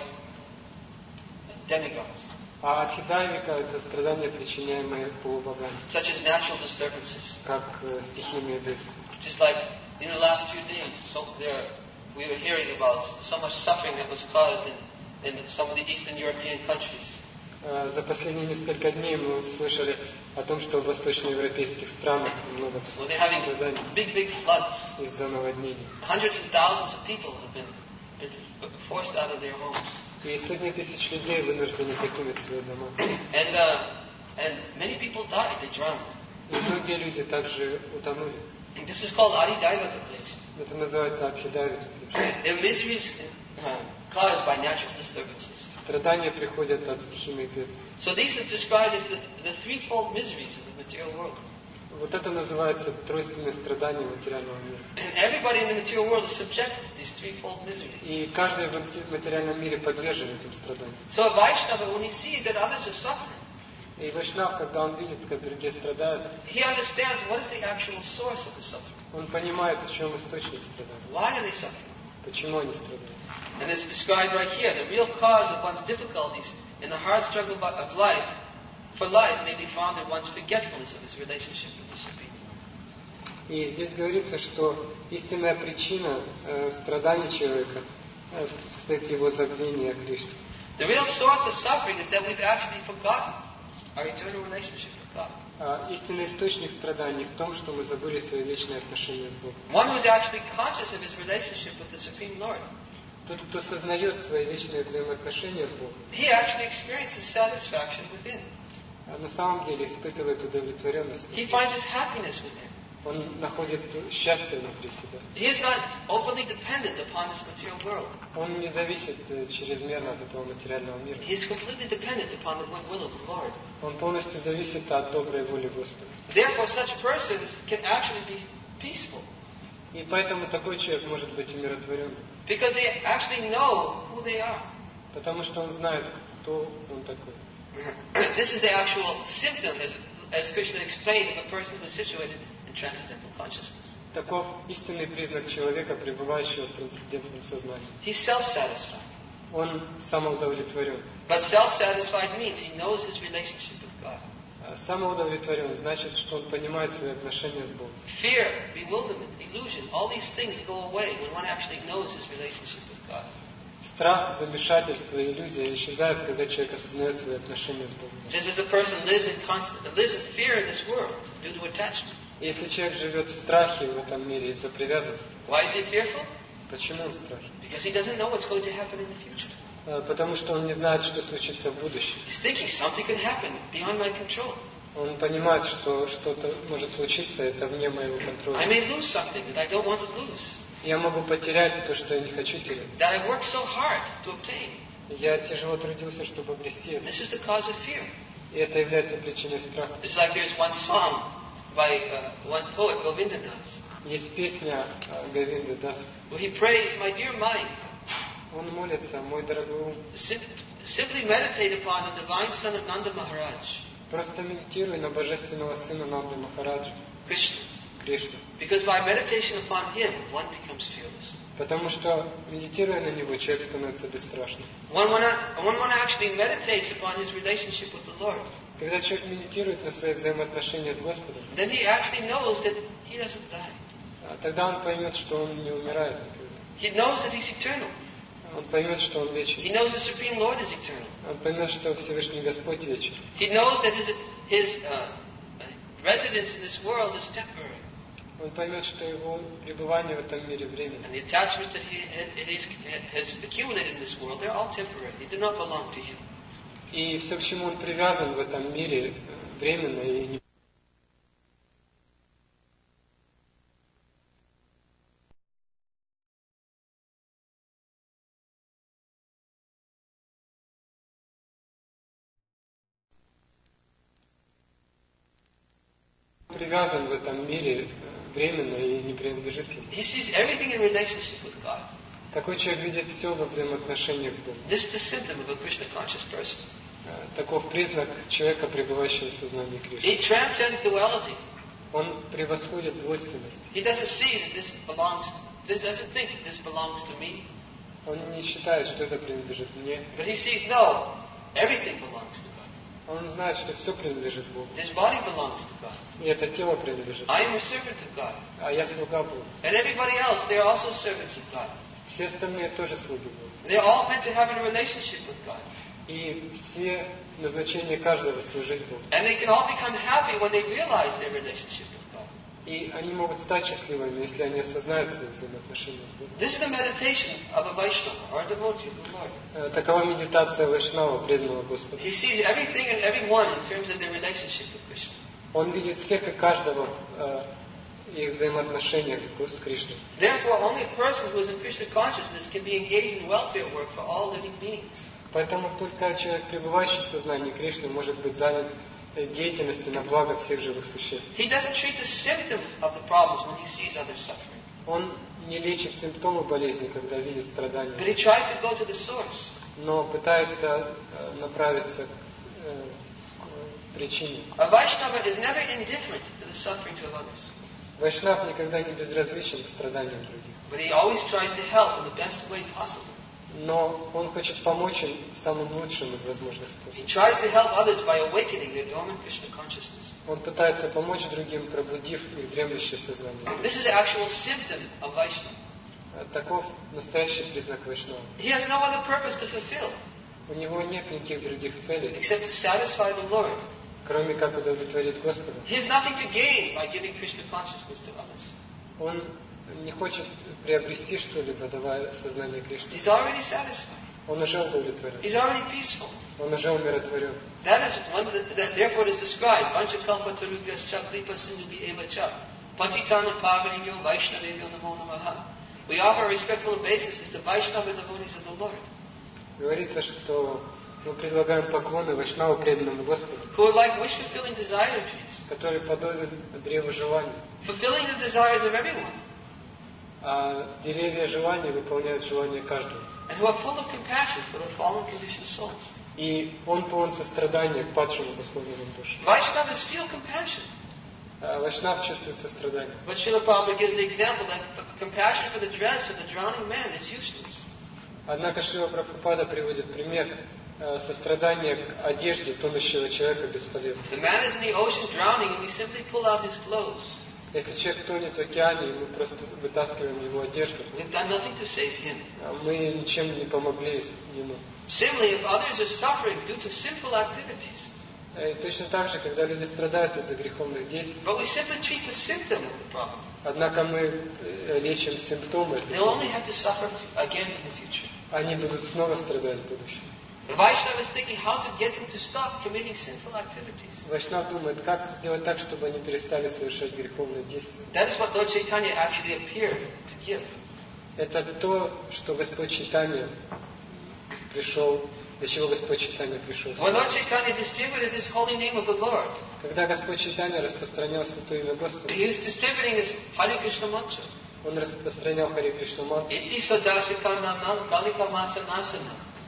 S2: demigods,
S1: А адхидайвика – это страдания, причиняемые полубогами,
S2: such as natural disturbances.
S1: как э, стихийные бедствия.
S2: Just like in the last few days, so there, we were hearing about so much suffering that was caused in, in some of the Eastern European countries.
S1: Э, За последние несколько дней мы услышали о том, что в восточноевропейских странах много
S2: Well, they're having
S1: страданий
S2: big, big floods.
S1: из-за наводнений.
S2: Hundreds and thousands of people have been, been forced out of their homes.
S1: И сотни тысяч людей вынуждены покинуть свои дома.
S2: And, uh, and many people died, they drowned.
S1: И многие люди также утонули.
S2: And this is called Adhidaivika Klesha.
S1: Это называется адхидайвика.
S2: They're miseries uh, caused by natural disturbances.
S1: Страдания приходят от стихийных бедствий.
S2: So these are described as the, the threefold miseries of the material world.
S1: Вот это называется тройственное страдание материального мира.
S2: And everybody in the material world is subjected to these threefold miseries.
S1: И каждый в материальном мире подвержен этим страданиям.
S2: So a Vaishnava, when he sees that others are suffering,
S1: И Вайшнав, когда он видит, как другие страдают,
S2: he understands what is the actual source of the suffering.
S1: он понимает, в чем источник страдания.
S2: Why are they suffering?
S1: Почему они страдают.
S2: And it's described right here. The real cause of one's difficulties in the hard struggle of life, for life, may be found in one's forgetfulness of his relationship with the Supreme.
S1: И здесь говорится, что истинная причина э, страданий человека э, состоит в его забвении о Кришне.
S2: The real source of suffering is that we've actually forgotten our eternal relationship with God.
S1: А истинный источник страданий в том, что мы забыли свои вечные отношения с Богом.
S2: One who is actually conscious of his relationship with the Supreme Lord,
S1: Тот, кто сознает свои вечные взаимоотношения с Богом,
S2: he actually experiences satisfaction within.
S1: а на самом деле испытывает удовлетворенность.
S2: He finds his happiness within.
S1: Он находит счастье внутри себя.
S2: He is not overly dependent upon this material world.
S1: Он не зависит э, чрезмерно от этого материального мира.
S2: He is completely dependent upon the goodwill of the Lord.
S1: Он полностью зависит от доброй воли Господа.
S2: Therefore, such persons can actually be peaceful
S1: И поэтому такой человек может быть умиротворенным.
S2: because they actually know who they are.
S1: Потому что он знает, кто он такой.
S2: This is the actual symptom, as, as Krishna explained, of a person who is situated in transcendental consciousness.
S1: Таков истинный признак человека, пребывающего в трансцендентном сознании.
S2: He's self-satisfied.
S1: Он самоудовлетворен.
S2: But self-satisfied means he knows his relationship with God.
S1: А самоудовлетворен значит, что он понимает свои отношения с Богом.
S2: Fear, bewilderment, illusion, all these things go away when one actually knows his relationship with God.
S1: Страх, замешательство и иллюзия исчезают, когда человек осознает свои отношения с Богом.
S2: Just as a person lives in constant, lives in fear in this world due to attachment.
S1: Если человек живет в страхе в этом мире из-за привязанности,
S2: Why is he fearful?
S1: почему он в страхе?
S2: Because he doesn't know what's going to happen in the future.
S1: А, Потому что он не знает, что случится в будущем.
S2: He's thinking something can happen beyond my control.
S1: Он понимает, что что-то может случиться, это вне моего
S2: I
S1: контроля.
S2: may lose something that I don't want to lose,
S1: Я могу потерять то, что я не хочу терять.
S2: that I worked so hard to obtain.
S1: Я тяжело трудился, чтобы обрести это.
S2: This is the cause of fear.
S1: И это является причиной страха.
S2: It's like there's one song by uh, one poet, Govinda Das,
S1: Есть песня э, Говинды Дас.
S2: where he prays, my dear mind,
S1: Он молится, мой дорогой ум,
S2: sim- simply meditate upon the divine son of Nanda Maharaj.
S1: Просто медитируй на божественного сына Нанды Махараджа,
S2: Krishna.
S1: Кришну.
S2: Because by meditation upon him, one becomes fearless.
S1: Потому что, медитируя на него, человек становится бесстрашным.
S2: When one, when one actually meditates upon his relationship with the Lord,
S1: когда человек медитирует на свои взаимоотношения с Господом,
S2: then he actually knows that he doesn't die.
S1: тогда он поймет, что он не умирает никогда.
S2: He knows that he's eternal.
S1: Он поймет, что он вечен.
S2: He knows the Supreme Lord is eternal.
S1: Он поймет, что Всевышний Господь вечен.
S2: He knows that his, his uh, residence in this world is temporary.
S1: Он поймет, что его пребывание в этом мире временно.
S2: And the attachments that he has accumulated in this world, they're all temporary. They do not belong to him.
S1: И все, к чему он привязан в этом мире, временно и не привязан в этом мире временно и не принадлежит ему.
S2: He sees everything in relationship with God.
S1: Такой человек видит все во взаимоотношениях с Богом.
S2: This is the symptom of a Krishna conscious person.
S1: Таков признак человека, пребывающего в сознании Кришны.
S2: He transcends duality.
S1: Он превосходит двойственность.
S2: He doesn't see that this belongs. This doesn't think that this belongs to me.
S1: Он не считает, что это принадлежит мне.
S2: But he sees no, everything belongs to God.
S1: Он знает, что все принадлежит Богу.
S2: This body belongs to God.
S1: И это тело принадлежит.
S2: I am a servant of God.
S1: А я слуга Бога.
S2: And everybody else, they are also servants of God.
S1: Все остальные тоже слуги Бога.
S2: They are all meant to have a relationship with God.
S1: И все назначение каждого служить Богу.
S2: And they can all become happy when they realize their relationship with God.
S1: И они могут стать счастливыми, если они осознают свои взаимоотношения с Богом.
S2: This is the meditation of a Vaishnava or a devotee of the Lord.
S1: Такова медитация Вайшнава, преданного Господу.
S2: He sees everything and everyone in terms of their relationship with Krishna.
S1: Он видит всех и каждого в их взаимоотношениях с Кришной.
S2: Therefore, only a person who is in Krishna consciousness can be engaged in welfare work for all living beings.
S1: Поэтому только человек, пребывающий в сознании Кришны, может быть занят деятельностью на благо всех живых существ.
S2: He doesn't treat the symptom of the problems when he sees others suffering.
S1: Он не лечит симптомы болезни, когда видит страдания,
S2: But he tries to go to the source.
S1: но пытается направиться к причине.
S2: A Vaishnava is never indifferent to the sufferings of others.
S1: Вайшнав никогда не безразличен к страданиям других.
S2: But he always tries to help in the best way possible.
S1: Но он хочет помочь им самым лучшим из возможных
S2: He
S1: способов.
S2: tries to help others by awakening their dormant Krishna consciousness.
S1: Он пытается помочь другим, пробудив их дремлющее сознание.
S2: This is the actual symptom of Vaishnava.
S1: Таков настоящий признак Вайшнава.
S2: He has no other purpose to fulfill
S1: У него нет никаких других целей,
S2: except to satisfy the Lord.
S1: кроме как удовлетворить Господа.
S2: He has nothing to gain by giving Krishna consciousness to others.
S1: Он не хочет приобрести что-либо, давая сознание Кришны.
S2: He's already satisfied.
S1: Он уже удовлетворен.
S2: He's already peaceful.
S1: Он уже умиротворен.
S2: That is one that, that therefore it is described. Vanchakalpa tarubhyas chakripa sindhubi eva cha. Panchitana pavanibhyo vaishnavebhyo namo namaha. We offer respectful obeisances to Vaishnava devotees of the Lord.
S1: Говорится, что мы предлагаем поклоны Вайшнаву, преданному Господу,
S2: Who are like wish-fulfilling desire trees.
S1: который подобен древу желаний.
S2: Fulfilling the desires of everyone.
S1: А деревья желаний выполняют желания каждого.
S2: And who are full of compassion for the fallen conditioned souls.
S1: И он полон сострадания к падшим обусловленным душам.
S2: Vaishnavas feel compassion.
S1: А Вайшнав чувствует сострадание.
S2: But Srila Prabhupada gives the example that the compassion for the dress of the drowning man is useless.
S1: Однако Шрила Прабхупада приводит пример сострадания к одежде тонущего человека бесполезно.
S2: The man is in the ocean drowning and we simply pull out his clothes.
S1: Если человек тонет в океане, мы просто вытаскиваем его одежду.
S2: We've done nothing to save him.
S1: Мы ничем не помогли ему.
S2: Similarly, if others are suffering due to sinful activities,
S1: И точно так же, когда люди страдают из-за греховных действий,
S2: but we simply treat the symptom of the problem,
S1: однако мы лечим симптомы,
S2: they'll only have to suffer again in the future.
S1: они будут снова страдать в будущем.
S2: The Vaishnava is thinking how to get them to stop committing sinful activities.
S1: Вайшнав думает, как сделать так, чтобы они перестали совершать греховные действия.
S2: That is what Lord Chaitanya actually appeared to give.
S1: Это то, что Господь Чайтанья пришел, для чего Господь Чайтанья пришел.
S2: When Lord Chaitanya distributed this holy name of the Lord,
S1: Когда Господь Чайтанья распространял святое имя Господа,
S2: he was distributing his Hare Krishna mantra.
S1: он распространял Харе Кришна мантру.
S2: Iti sadasika namam kalika masanasana.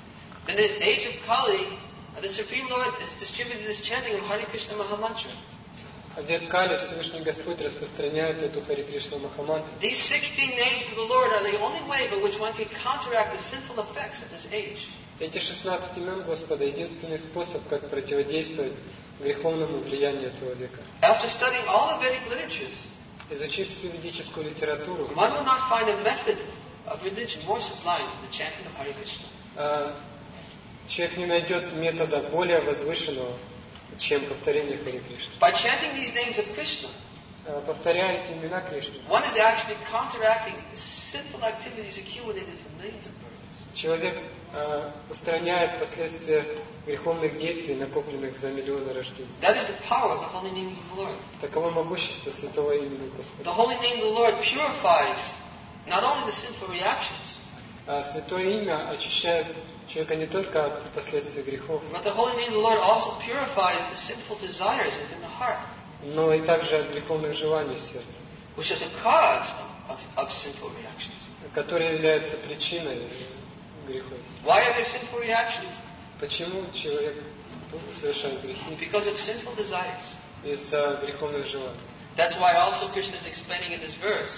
S2: In the age of Kali, the Supreme Lord has distributed this chanting of Hare Krishna Mahamantra.
S1: В век Кали Всевышний Господь распространяет эту Харе Кришна Махамантру.
S2: These sixteen names of the Lord are the only way by which one can counteract the sinful effects of this age.
S1: Эти шестнадцать имен Господа — единственный способ, как противодействовать греховному влиянию этого века.
S2: After studying all the Vedic literatures,
S1: изучив всю ведическую литературу,
S2: one will not find a method of religion more sublime than the chanting of Hare Krishna.
S1: Человек не найдет метода более возвышенного, чем повторение Харе Кришны.
S2: By chanting these names of Krishna,
S1: повторяя эти имена Кришны,
S2: one is actually counteracting the sinful activities accumulated for millions of births.
S1: Человек э, устраняет последствия греховных действий, накопленных за миллионы рождений.
S2: That is the power of the holy name of the Lord.
S1: Таково могущество святого имени Господа.
S2: The holy name of the Lord purifies not only the sinful reactions,
S1: а святое имя очищает человека не только от последствий грехов,
S2: but the holy name of the Lord also purifies the sinful desires within the heart,
S1: но и также от греховных желаний в сердце,
S2: which are the cause of, of, of sinful reactions.
S1: которые являются причиной грехов.
S2: Why are there sinful reactions?
S1: Почему человек совершает грехи?
S2: Because of sinful desires.
S1: Из-за греховных желаний.
S2: That's why also Krishna is explaining in this verse.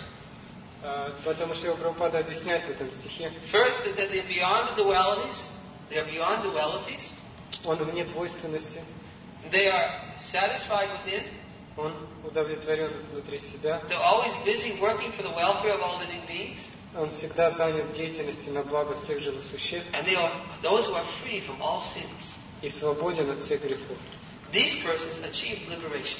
S1: Потому что его Прабхупада объясняет в этом стихе.
S2: First is that they're beyond the dualities. They are beyond dualities.
S1: Он вне двойственности.
S2: They are satisfied within.
S1: Он удовлетворен внутри себя.
S2: They're always busy working for the welfare of all living beings.
S1: Он всегда занят деятельностью на благо всех живых существ.
S2: And they are those who are free from all sins.
S1: И свободен от всех грехов.
S2: These persons achieve liberation.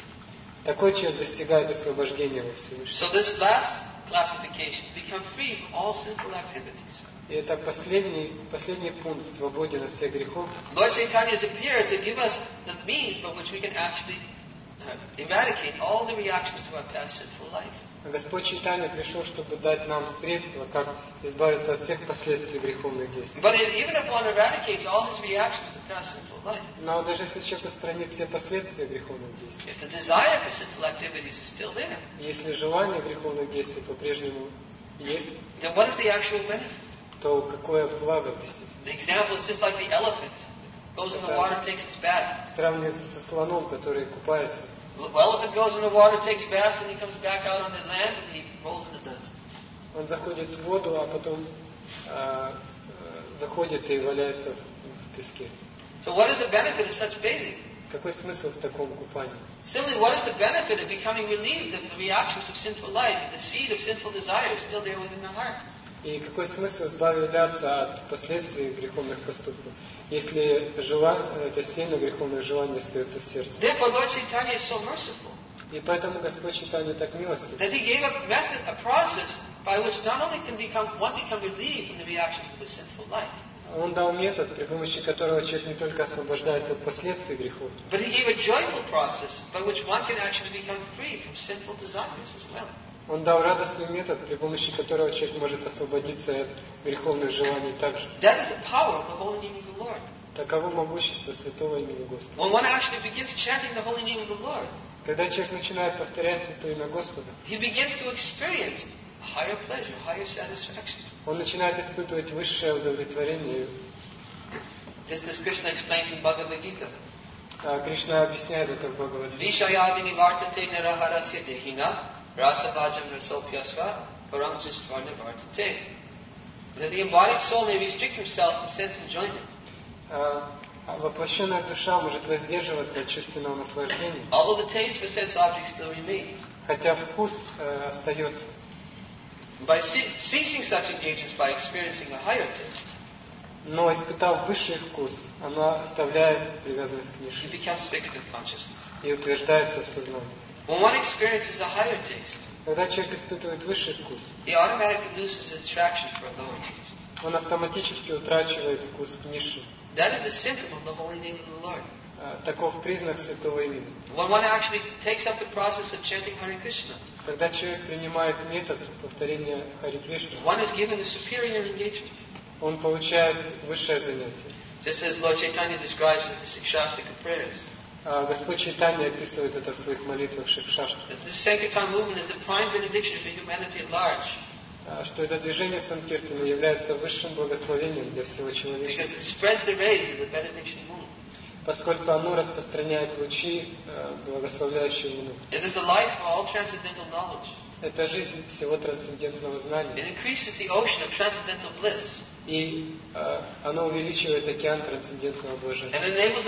S1: Такой человек достигает освобождения во Всевышнем.
S2: So this last classification, become free from all sinful activities.
S1: И это последний, последний пункт, свободен от всех грехов.
S2: Lord Chaitanya has appeared to give us the means by which we can actually uh, eradicate all the reactions to our past sinful life.
S1: Господь Чайтанья пришел, чтобы дать нам средства, как избавиться от всех последствий греховных действий.
S2: But even if one eradicates all his reactions to past sinful life,
S1: но даже если человек устранит все последствия греховных действий,
S2: if the desire for sinful activities is still there,
S1: если желание греховных действий по-прежнему есть,
S2: then what is the actual benefit?
S1: то какое благо действительно?
S2: The example is just like the elephant goes in the water, takes its bath.
S1: Сравнивается со слоном, который купается.
S2: The elephant goes in the water, takes a bath, and he comes back out on the land and he rolls in the dust.
S1: Он заходит в воду, а потом э, выходит и валяется в, в песке.
S2: So what is the benefit of such bathing?
S1: Какой смысл в таком купании?
S2: Simply, what is the benefit of becoming relieved of the reactions of sinful life? The seed of sinful desire is still there within the heart.
S1: И какой смысл избавляться от последствий греховных поступков, если желание, это семя греховных желаний остается в сердце?
S2: Therefore, Lord Chaitanya is so merciful.
S1: И поэтому Господь Чайтанья так милостив.
S2: That He gave a method, a process by which not only can become one become relieved from the reactions of a sinful life.
S1: Он дал метод, при помощи которого человек не только освобождается от последствий грехов,
S2: but He gave a joyful process by which one can actually become free from sinful desires as well.
S1: Он дал радостный метод, при помощи которого человек может освободиться от греховных желаний также.
S2: That is the power of the holy name of the Lord.
S1: Таково могущество святого имени Господа.
S2: When one actually begins chanting the holy name of the Lord,
S1: когда человек начинает повторять святое имя Господа,
S2: he begins to experience higher pleasure, higher satisfaction.
S1: Он начинает испытывать высшее удовлетворение.
S2: Just as Krishna explains in Bhagavad Gita.
S1: Кришна объясняет это в Бхагавад-гите.
S2: Vishayavini vartate naraharasya dehina rasavajam rasopyasva param jistvarna vartate. That the embodied soul may restrict himself from sense enjoyment.
S1: Воплощенная душа может воздерживаться от чувственного наслаждения.
S2: Although the taste for sense objects still remains.
S1: Хотя вкус э, остается.
S2: By ceasing such engagements, by experiencing a higher taste,
S1: но испытав высший вкус, она оставляет привязанность к низшему.
S2: It becomes fixed in consciousness.
S1: И утверждается в сознании.
S2: When one experiences a higher taste,
S1: когда человек испытывает высший вкус,
S2: he automatically loses his attraction for a lower taste.
S1: Он автоматически утрачивает вкус к низшему.
S2: That is a symptom of the holy name of the Lord.
S1: Таков признак святого имени.
S2: When one actually takes up the process of chanting Hare Krishna,
S1: когда человек принимает метод повторения Харе Кришны,
S2: one is given a superior engagement.
S1: Он получает высшее занятие.
S2: Just as Lord Chaitanya describes in the Sikshastika prayers.
S1: Господь Чайтанья описывает это в своих молитвах Шикшаштха.
S2: The Sankirtan movement is the prime benediction for humanity at large.
S1: что это движение Санкиртана является высшим благословением для всего человечества. Поскольку оно распространяет лучи, благословляющие Луну. Это жизнь всего трансцендентного знания. И э, оно увеличивает океан трансцендентного блаженства.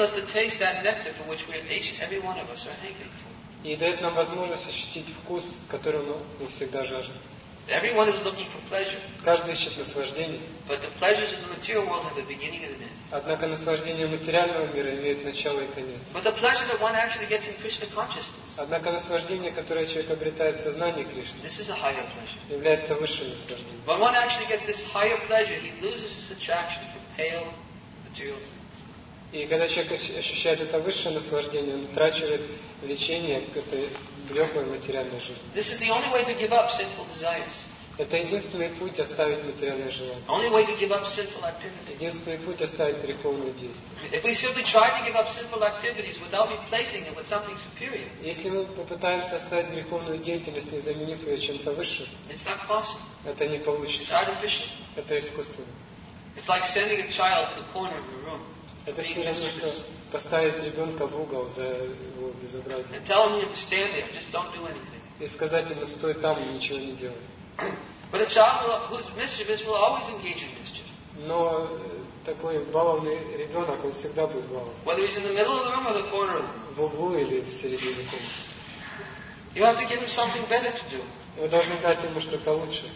S1: И дает нам возможность ощутить вкус, которому мы всегда жаждем.
S2: Everyone is looking for pleasure.
S1: Каждый ищет наслаждение.
S2: But the pleasures of the material world have a beginning and an end.
S1: Однако наслаждение материального мира имеет начало и конец.
S2: But the pleasure that one actually gets in Krishna consciousness.
S1: Однако наслаждение, которое человек обретает в сознании Кришны,
S2: this is a higher pleasure.
S1: Является высшим наслаждением.
S2: When one actually gets this higher pleasure, he loses his attraction for pale material things.
S1: И когда человек ощущает это высшее наслаждение, он утрачивает влечение к этой блеклой материальной жизни.
S2: This is the only way to give up sinful desires.
S1: Это единственный путь оставить материальное желание.
S2: Only way to give up sinful activities.
S1: Единственный путь оставить греховные действия.
S2: If we simply try to give up sinful activities without replacing it with something superior,
S1: если мы попытаемся оставить греховную деятельность, не заменив ее чем-то высшим,
S2: it's not possible.
S1: Это не получится.
S2: It's artificial.
S1: Это искусственно.
S2: It's like sending a child to the corner of the room.
S1: Это все равно, что поставить ребенка в угол за его безобразие. И сказать ему, стой там и ничего не делай. Но такой баловный ребенок, он всегда будет балован. В углу или в середине комнаты. Вы должны дать ему что-то лучшее.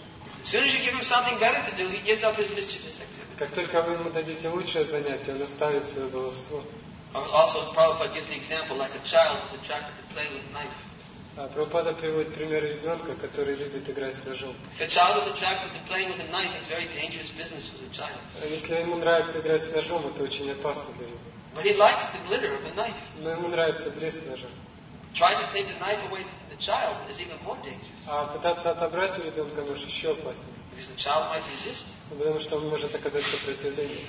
S1: Как только вы ему дадите лучшее занятие, он оставит свое баловство.
S2: Also, Prabhupada gives the example like a child who's attracted to play with knife.
S1: А Прабхупада приводит пример ребенка, который любит играть с ножом.
S2: If a child is attracted to playing with a knife, it's very dangerous business for the child.
S1: Если ему нравится играть с ножом, это очень опасно для него.
S2: But he likes the glitter of the knife.
S1: Но ему нравится блеск ножа.
S2: Trying to take the knife away from the child is even more dangerous.
S1: А пытаться отобрать у ребенка нож еще опаснее.
S2: Because the child might resist.
S1: Потому что он может оказать сопротивление.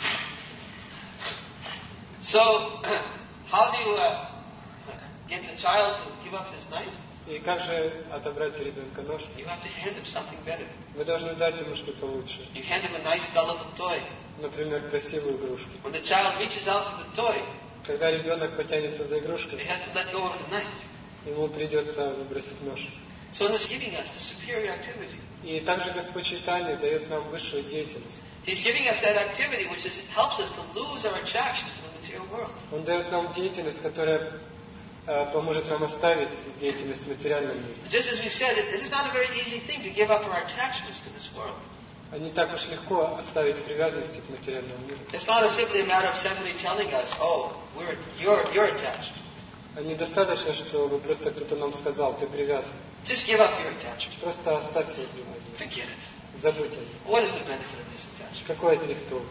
S2: So, how do you uh, get the child to give up his knife?
S1: И как же отобрать у ребенка нож?
S2: You have to hand him something better.
S1: Вы должны дать ему что-то лучшее.
S2: You hand him a nice, colorful toy.
S1: Например, красивую игрушку.
S2: When the child reaches out for the toy,
S1: когда ребенок потянется за игрушкой,
S2: he has to let go of the knife.
S1: Ему придется выбросить нож.
S2: So this is giving us the superior activity.
S1: И также Господь Чайтанья дает нам высшую деятельность.
S2: He's giving us that activity which is, helps us to lose our attraction for the material world.
S1: Он дает нам деятельность, которая э, поможет нам оставить деятельность в материальном мире.
S2: Just as we said, it, it is not a very easy thing to give up our attachments to this world.
S1: Не так уж легко оставить привязанности к материальному миру.
S2: It's not simply a matter of somebody telling us, "Oh, we're you're you're attached."
S1: Недостаточно, что вы просто кто-то нам сказал, ты привязан.
S2: Just give up your attachment.
S1: Просто оставь свою привязанность.
S2: Forget it.
S1: Забудь о ней.
S2: What is the benefit of this attachment?
S1: Какой от них толк?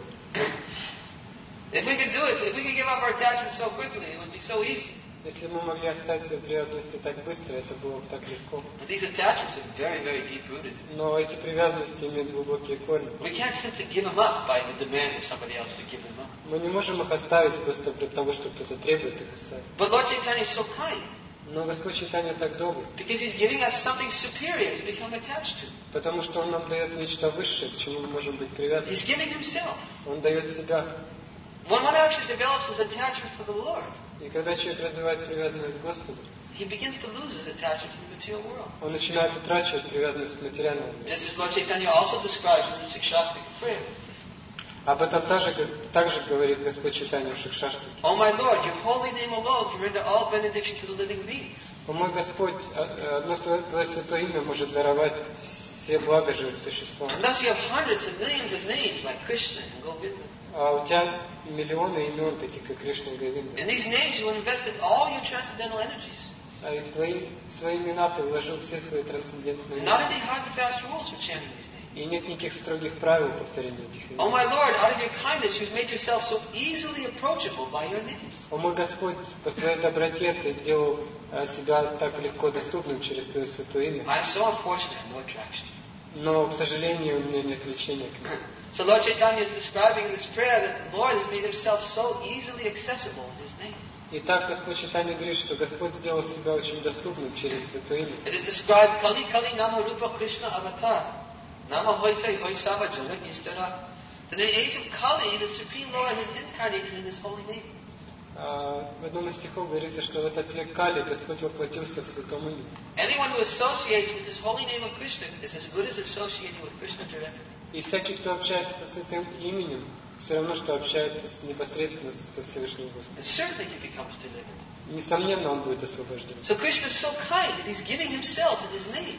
S2: If we could do it, if we could give up our attachment so quickly, it would be so easy.
S1: Если мы могли оставить свои привязанности так быстро, это было бы так легко.
S2: But these attachments are very, very deep-rooted.
S1: Но эти привязанности имеют глубокие корни.
S2: We can't simply give them up by the demand of somebody else to give them up.
S1: Мы не можем их оставить просто для того, что кто-то требует их оставить.
S2: But Lord Chaitanya is so kind.
S1: Но Господь Чайтанья так добр.
S2: Because He's giving us something superior to become attached to.
S1: Потому что Он нам дает нечто высшее, к чему мы можем быть привязаны.
S2: He's giving Himself.
S1: Он дает себя.
S2: When one actually develops his attachment for the Lord,
S1: и когда человек развивает привязанность к Господу,
S2: he begins to lose his attachment to the material world.
S1: Он начинает утрачивать привязанность к материальному миру.
S2: Just as Lord Chaitanya also describes in the Sikshastika phrase.
S1: Об этом также, также говорит Господь Чайтанья в Шикшаштаке.
S2: Oh my Lord, your holy name alone can render all benediction to the living beings.
S1: О мой Господь, одно Твое святое имя может даровать все блага живым существам.
S2: And thus you have hundreds of millions of names like Krishna and Govinda.
S1: А у тебя миллионы имен, таких как Кришна и Говинда.
S2: In these names you invested all your transcendental energies.
S1: А и в твои, свои имена ты вложил все свои трансцендентные
S2: имена. Not any hard and fast rules for chanting these names.
S1: И нет никаких строгих правил повторения этих имен.
S2: Oh my Lord, out of your kindness you've made yourself so easily approachable by your names.
S1: О мой Господь, по своей доброте ты сделал себя так легко доступным через Твое святое имя.
S2: I am so unfortunate, I have no attraction.
S1: Но, к сожалению, у меня нет влечения к нему.
S2: So Lord Chaitanya is describing in this prayer that the Lord has made Himself so easily accessible in His name.
S1: Итак, Господь Чайтанья говорит, что Господь сделал себя очень доступным через святое имя.
S2: It is described Kali Kali Nama Rupa Krishna Avatar. Nama hoite hoisava jagat nistara. In the age of Kali, the Supreme Lord has incarnated in His holy name.
S1: В одном из стихов говорится, что в этот век Кали Господь воплотился в святом имени.
S2: Anyone who associates with this holy name of Krishna is as good as associating with Krishna directly.
S1: И всякий, кто общается со святым именем, все равно, что общается с, непосредственно со Всевышним Господом.
S2: And certainly he becomes delivered.
S1: Несомненно, он будет освобожден.
S2: So Krishna is so kind that He's giving Himself in His name.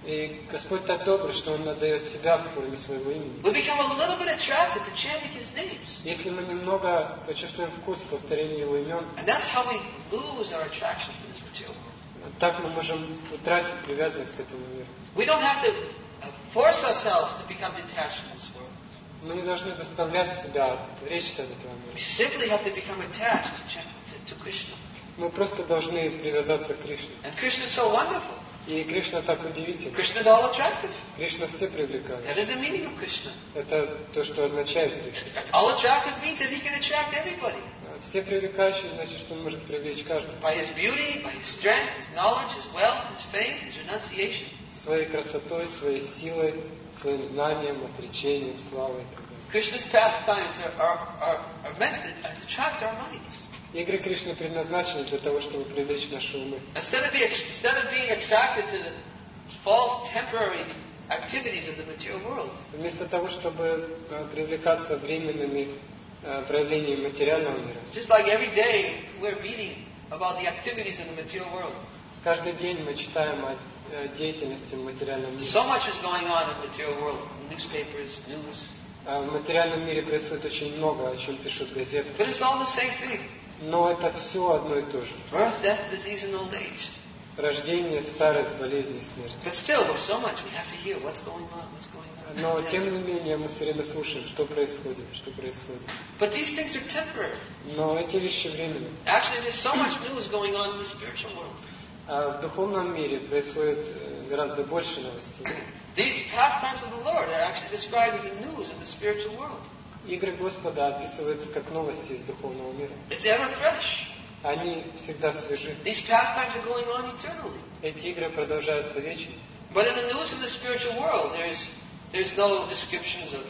S1: И Господь так добр, что Он отдает себя в форме своего имени.
S2: We become a little bit attracted to chanting His names.
S1: Если мы немного почувствуем вкус повторения Его имен,
S2: And that's how we lose our attraction for this material world.
S1: так мы можем утратить привязанность к этому миру.
S2: We don't have to force ourselves to become detached from this world.
S1: Мы не должны заставлять себя отречься от этого
S2: We
S1: мира.
S2: simply have to become attached to, to, to Krishna.
S1: Мы просто должны привязаться к Кришне.
S2: And Krishna is so wonderful.
S1: И Кришна так удивителен.
S2: Krishna is all attractive.
S1: Кришна все привлекает.
S2: That is the meaning of Krishna.
S1: Это то, что означает Кришна.
S2: All attractive means that He can attract everybody.
S1: Все привлекающие, значит, что Он может привлечь каждого.
S2: By His beauty, by His strength, His knowledge, His wealth, His fame, His renunciation.
S1: Своей красотой, своей силой, своим знанием, отречением, славой и так далее.
S2: Krishna's pastimes are, are, are, are meant to attract our minds.
S1: Игры Кришны предназначены для того, чтобы привлечь наши умы.
S2: Instead of being, instead of being attracted to the false, temporary activities of the material world,
S1: Вместо того, чтобы э, привлекаться временными э, проявлениями материального мира,
S2: just like every day we're reading about the activities in the material world.
S1: каждый день мы читаем о э, деятельности в материальном мире.
S2: So much is going on in the material world, newspapers, news.
S1: А в материальном мире происходит очень много, о чем пишут газеты.
S2: But it's all the same thing.
S1: Но это все одно и то же.
S2: Birth, death, disease, and old age.
S1: Рождение, старость, болезни и смерть.
S2: But still, with so much, we have to hear what's going on, what's going on.
S1: Но тем не менее мы все время слушаем, что происходит, что происходит.
S2: But these things are temporary.
S1: Но эти вещи временны.
S2: Actually, there's so much news going on in the spiritual world.
S1: А в духовном мире происходит гораздо больше новостей.
S2: These pastimes of the Lord are actually described as the news of the spiritual world.
S1: Игры Господа описываются как новости из духовного мира.
S2: It's ever fresh.
S1: Они всегда свежи.
S2: These pastimes are going on eternally.
S1: Эти игры продолжаются вечно.
S2: But in the news of the spiritual world, there's there's no descriptions of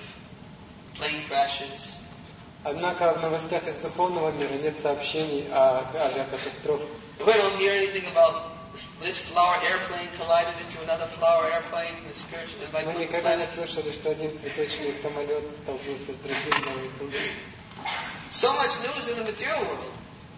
S2: plane crashes.
S1: Однако в новостях из духовного мира нет сообщений о авиакатастрофах.
S2: We don't hear anything about this flower airplane collided into another flower airplane in the spiritual and by
S1: Мы никогда не слышали, что один цветочный самолет столкнулся с другим на другим.
S2: So much news in the material world.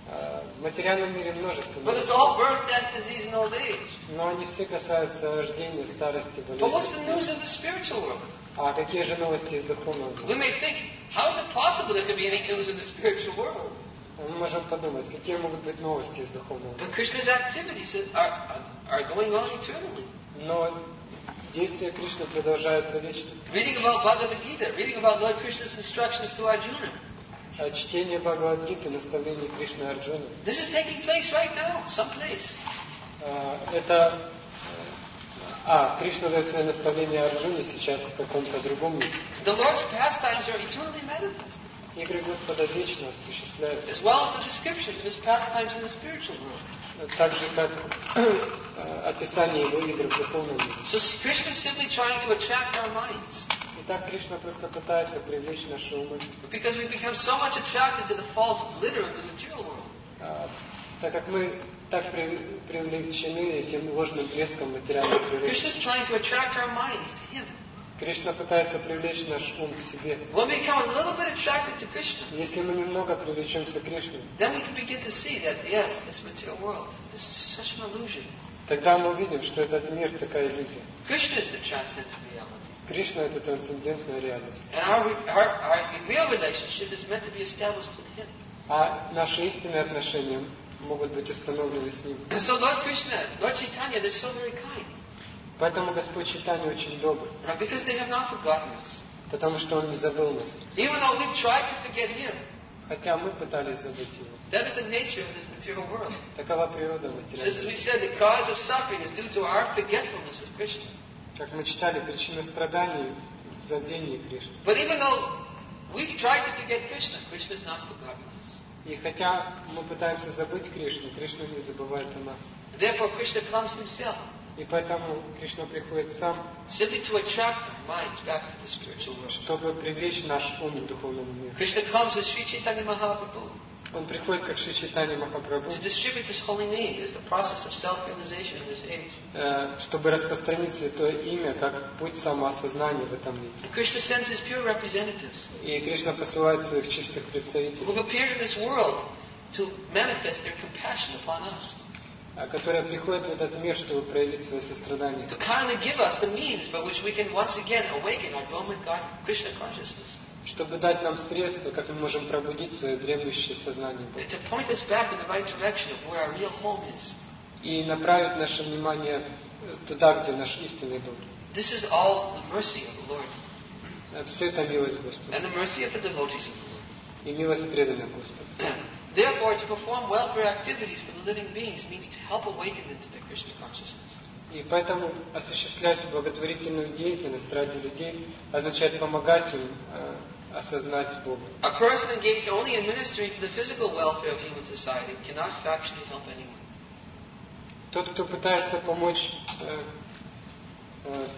S1: В материальном мире множество
S2: But it's
S1: новостей.
S2: all birth, death, disease, and old age.
S1: Но они все касаются рождения, старости,
S2: But what's the
S1: болезни.
S2: news of the spiritual world?
S1: А какие же новости из духовного
S2: We
S1: мира?
S2: may think, how is it possible there could be any news in the spiritual world?
S1: Мы можем подумать, какие могут быть новости из духовного мира.
S2: But Krishna's activities are, are, are going on eternally.
S1: Но действия Кришны продолжаются вечно.
S2: Reading about Bhagavad Gita, reading about Lord Krishna's instructions to Arjuna.
S1: А чтение Бхагавад-гиты, наставлений Кришны Арджуны,
S2: This is taking place right now, someplace.
S1: а, это... А, Кришна дает свои наставления Арджуне сейчас в каком-то другом месте.
S2: The Lord's pastimes are eternally manifested,
S1: Игры Господа вечно осуществляются.
S2: as well as the descriptions of His pastimes in the spiritual world.
S1: Так же, как э, описание Его игр в духовном мире.
S2: So Krishna is simply trying to attract our minds.
S1: Итак, Кришна просто пытается привлечь наши умы.
S2: Because we become so much attracted to the false glitter of the material world.
S1: А, так как мы так при- привлечены этим ложным блеском материальной природы.
S2: Krishna is trying to attract our minds to Him.
S1: Кришна пытается привлечь наш ум к себе.
S2: When we become a little bit attracted to Krishna,
S1: Если мы немного привлечемся к Кришне,
S2: then we can begin to see that, yes, this material world is such an illusion.
S1: тогда мы увидим, что этот мир такая иллюзия.
S2: Krishna is the transcendent reality.
S1: Кришна — это трансцендентная реальность.
S2: And our, our, our real relationship is meant to be established with Him.
S1: А наши истинные отношения могут быть установлены с Ним.
S2: And so Lord Krishna, Lord Chaitanya, they're so very kind.
S1: Поэтому Господь Чайтанья очень добр,
S2: Uh, because they have not forgotten us.
S1: потому что Он не забыл нас.
S2: Even though we've tried to forget Him,
S1: Хотя мы пытались забыть Его.
S2: that is the nature of this material world.
S1: Такова природа
S2: Just as
S1: материального.
S2: we said, the cause of suffering is due to our forgetfulness of Krishna.
S1: Как мы читали, причина страданий в забвении Кришны.
S2: But even though we've tried to forget Krishna, Krishna has not forgotten us.
S1: И хотя мы пытаемся забыть Кришну, Кришна не забывает о нас.
S2: Therefore, Krishna comes Himself.
S1: И поэтому Кришна приходит сам,
S2: simply to attract our minds back to the spiritual world.
S1: чтобы привлечь наш ум к духовному миру.
S2: Krishna comes as Sri Chaitanya Mahaprabhu.
S1: Он приходит как Шри Чайтанья Махапрабху,
S2: to distribute His holy name is the process of self-realization in this age.
S1: Чтобы распространить святое имя как путь самоосознания в этом веке.
S2: Krishna sends His pure representatives.
S1: И Кришна посылает своих чистых представителей,
S2: who have appeared in this world to manifest their compassion upon us.
S1: которые приходят в этот мир, чтобы проявить свое сострадание.
S2: To kindly give us the means by which we can once again awaken our dormant God Krishna consciousness.
S1: Чтобы дать нам средства, как мы можем пробудить свое дремлющее сознание.
S2: To point us back in the right direction of where our real home is.
S1: И направить наше внимание туда, где наш истинный дом.
S2: This is all the mercy of the Lord.
S1: Все это милость Господа.
S2: And the mercy of the devotees of the Lord.
S1: И милость преданных Господа.
S2: Therefore, to perform welfare activities for the living beings means to help awaken them to the Krishna consciousness.
S1: И поэтому осуществлять благотворительную деятельность ради людей означает помогать им э, осознать Бога.
S2: A person engaged only in ministering to the physical welfare of human society cannot factually help anyone.
S1: Тот, кто пытается помочь, э, э,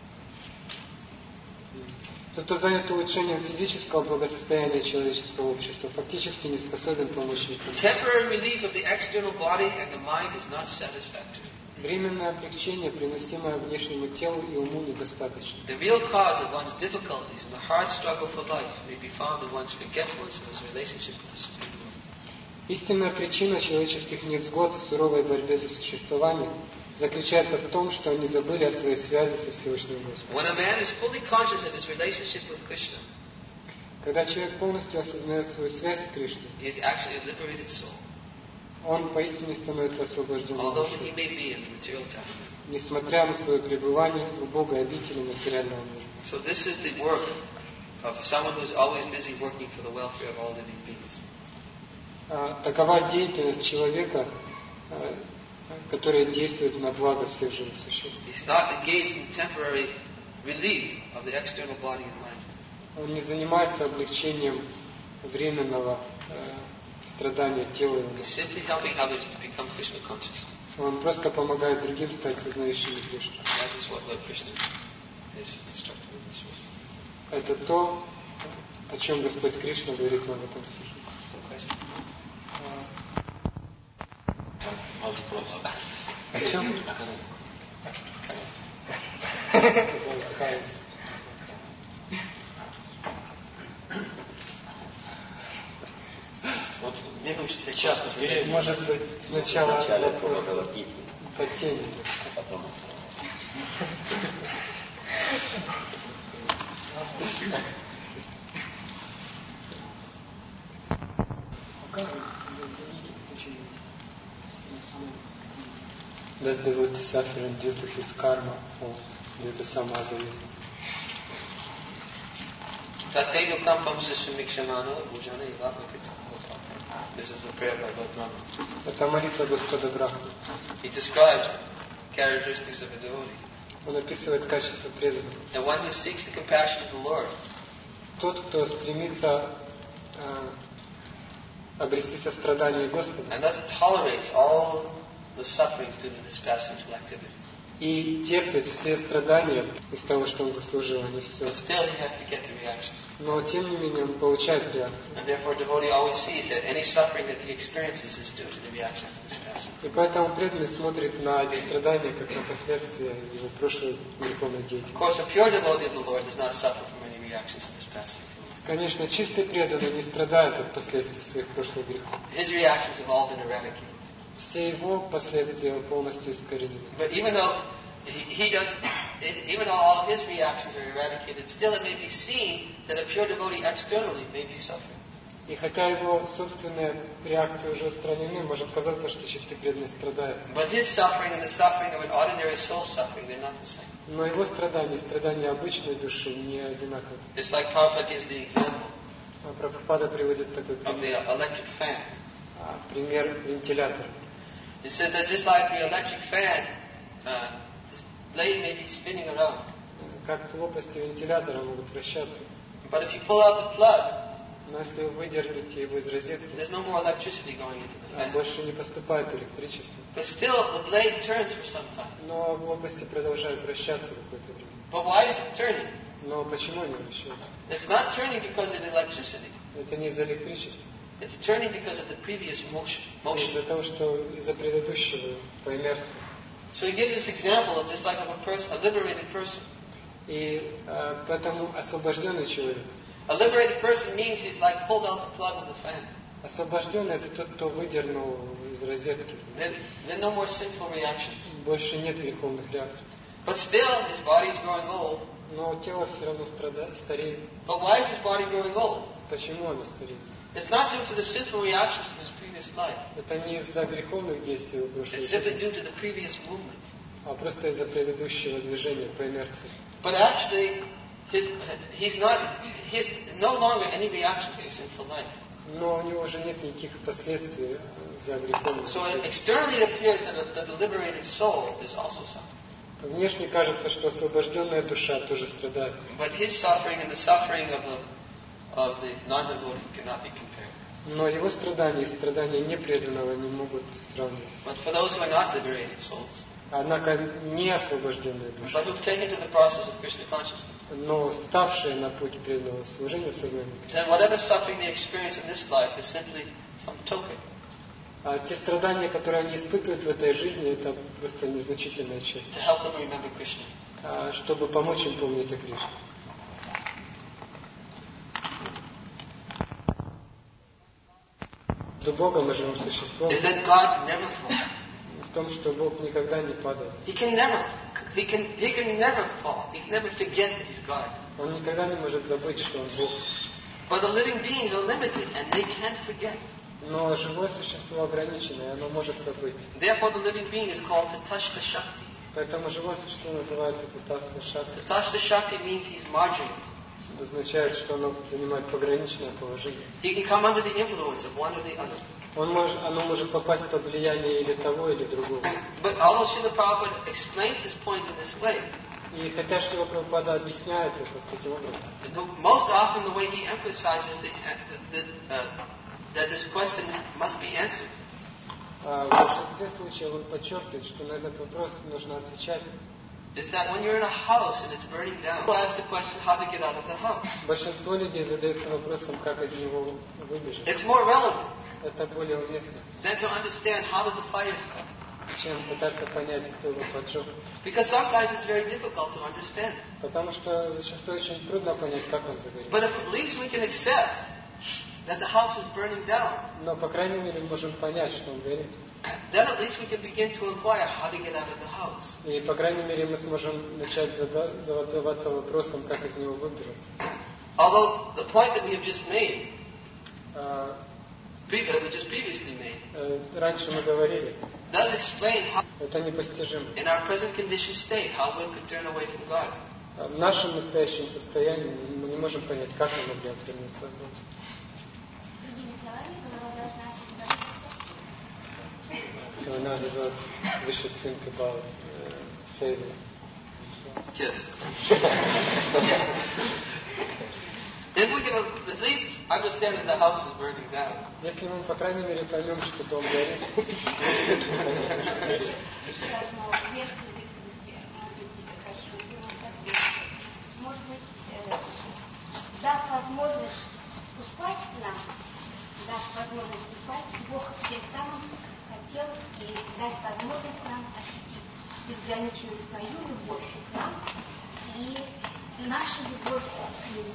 S1: тот, кто занят улучшением физического благосостояния человеческого общества, фактически не способен помочь никому.
S2: Temporary relief of the external body and the mind is not satisfactory.
S1: Временное облегчение, приносимое внешнему телу и уму, недостаточно.
S2: The real cause of one's difficulties and the hard struggle for life may be found in one's forgetfulness of his relationship with the Supreme Lord.
S1: Истинная причина человеческих невзгод в суровой борьбе за существование заключается в том, что они забыли о своей связи со Всевышним Господом.
S2: When a man is fully conscious of his relationship with Krishna,
S1: когда человек полностью осознает свою связь с Кришной,
S2: he is actually a liberated soul.
S1: Он поистине становится освобожденным душой, несмотря на свое пребывание в убогой обители материального мира.
S2: So this is the work of someone who is always busy working for the welfare of all living beings.
S1: Такова деятельность человека, который действует на благо всех живых существ.
S2: He's not engaged in temporary relief of the external body and mind.
S1: Он не занимается облегчением временного страдания тела и ума.
S2: Simply helping others to become Krishna conscious.
S1: Он просто помогает другим стать сознающими Кришну.
S2: That is what Lord Krishna is instructing in this verse.
S1: Это то, о чем Господь Кришна говорит нам в этом стихе. О чем?
S3: Сейчас,
S1: может быть, сначала вопрос по теме. Does devotee suffering due to his karma or due to some other reason?
S2: This is a prayer by Lord Brahma.
S1: Это молитва Господа Брахмы.
S2: He describes characteristics of a devotee.
S1: Он описывает качество преданного.
S2: The one who seeks the compassion of the Lord.
S1: Тот, кто стремится э, обрести сострадание Господа.
S2: And thus tolerates all the sufferings due to this past sensual activity.
S1: И терпит все страдания из того, что он заслужил, а не все.
S2: But still he has to get the reactions.
S1: Но тем не менее он получает реакцию.
S2: And therefore devotee always sees that any suffering that he experiences is due to the reactions of his past.
S1: И поэтому преданный смотрит на эти страдания как на последствия его прошлой греховной деятельности.
S2: Of course, a pure devotee of the Lord does not suffer from any reactions of his past.
S1: Конечно, чистый преданный не страдает от последствий своих прошлых грехов.
S2: His reactions have all been eradicated.
S1: Все его последствия полностью искоренены.
S2: But even though he, he doesn't, even though all of his reactions are eradicated, still it may be seen that a pure devotee externally may be suffering.
S1: И хотя его собственные реакции уже устранены, может казаться, что чистый преданный страдает.
S2: But his suffering and the suffering of an ordinary soul suffering, they're not the same.
S1: Но его страдания и страдания обычной души не одинаковы.
S2: It's like Prabhupada gives the example
S1: Прабхупада приводит такой
S2: of the
S1: пример.
S2: electric fan.
S1: Пример вентилятора.
S2: He said that just like the electric fan, uh, the blade may be spinning around.
S1: Как лопасти вентилятора могут вращаться.
S2: But if you pull out the plug,
S1: Но если вы выдернете его из розетки,
S2: there's no more electricity going into the fan.
S1: Больше не поступает электричество.
S2: But still, the blade turns for some time.
S1: Но лопасти продолжают вращаться какое-то время.
S2: But why is it turning?
S1: Но почему они вращаются?
S2: It's not turning because of electricity.
S1: Это не из-за электричества.
S2: It's turning because of the previous motion. motion.
S1: Из-за того, что из-за предыдущего по инерции.
S2: So he gives this example of just like of a person, a liberated person.
S1: И э, поэтому освобожденный человек.
S2: A liberated person means he's like pulled out the plug of the fan.
S1: Освобожденный — это тот, кто выдернул из розетки.
S2: There, there are no more sinful reactions.
S1: Больше нет греховных реакций.
S2: But still, his body is growing old.
S1: Но тело все равно страда... стареет.
S2: But why is his body growing old?
S1: Почему оно стареет?
S2: It's not due to the sinful reactions in his previous life.
S1: Это не из-за греховных действий в прошлой
S2: It's simply
S1: жизни,
S2: due to the previous movement.
S1: а просто из-за предыдущего движения по инерции.
S2: But actually, his, he's not, he's no longer any reactions to sinful life.
S1: Но у него уже нет никаких последствий за греховных.
S2: So externally it appears that, a, that the liberated soul is also suffering.
S1: Внешне кажется, что освобожденная душа тоже страдает.
S2: But his suffering and the suffering of the of the non-devotee cannot be compared.
S1: Но его страдания и страдания непреданного не могут сравниваться.
S2: But for those who are not liberated souls,
S1: Однако не освобожденные души,
S2: but who've taken to the process of Krishna consciousness,
S1: но ставшие на путь преданного служения в сознании,
S2: then whatever suffering they experience in this life is simply some token.
S1: а те страдания, которые они испытывают в этой жизни, это просто незначительная часть,
S2: To help them remember Krishna.
S1: а, чтобы помочь им помнить о Кришне. До Бога мы живем существом,
S2: Is that God never falls.
S1: в том, что Бог никогда не падает.
S2: He can never, he can, he can never fall. He can never forget that he's God.
S1: Он никогда не может забыть, что Он Бог.
S2: But the living beings are limited and they can't forget.
S1: Но живое существо ограничено, и оно может забыть.
S2: Therefore, the living being is called Tatashta Shakti.
S1: Поэтому живое существо называется Татастха Шакти.
S2: Tatashta Shakti means he's marginal.
S1: Это означает, что оно занимает пограничное положение.
S2: He can come under the influence of one or the other.
S1: Он может, оно может попасть под влияние или того, или другого.
S2: But although Srila Prabhupada explains this point in this way,
S1: И хотя Шрила Прабхупада объясняет это таким образом,
S2: the, most often the way he emphasizes the, the, uh, that this question must be answered
S1: а в большинстве случаев он подчеркивает, что на этот вопрос нужно отвечать.
S2: is that when you're in a house and it's burning down, people ask the question how to get out of the house.
S1: Большинство людей задается вопросом, как из него выбежать.
S2: It's more relevant
S1: Это более уместно,
S2: than to understand how did the fire start.
S1: чем пытаться понять, кто его поджег.
S2: Because sometimes it's very difficult to understand.
S1: Потому что зачастую очень трудно понять, как он загорелся.
S2: But if at least we can accept that the house is burning down,
S1: Но, по крайней мере, мы можем понять, что он горит.
S2: then at least we can begin to inquire how to get out of the house.
S1: И, по крайней мере, мы сможем начать зада- задаваться вопросом, как из него выбраться.
S2: Although the point that we have just made,
S1: А,
S2: pre- uh, we just previously made,
S1: э, раньше мы говорили,
S2: does explain how,
S1: это непостижимо.
S2: in our present conditioned state, how one could turn away from God.
S1: А в нашем настоящем состоянии мы не можем понять, как мы могли отвернуться от Бога.
S3: Другими словами, голова должна освободиться.
S1: So now about we should think about uh, saving.
S2: Yes. If we can at least understand that the house is burning down,
S1: Если мы, по крайней мере, поймем, что дом горит,
S3: Скажем, версию высказать, может быть, хочу сделать так версию. Может быть, э, дав возможность упасть нам, дав возможность упасть, Бог тем самым хотел и дать возможность нам ощутить безграничную свою любовь к нам и нашу любовь к нему.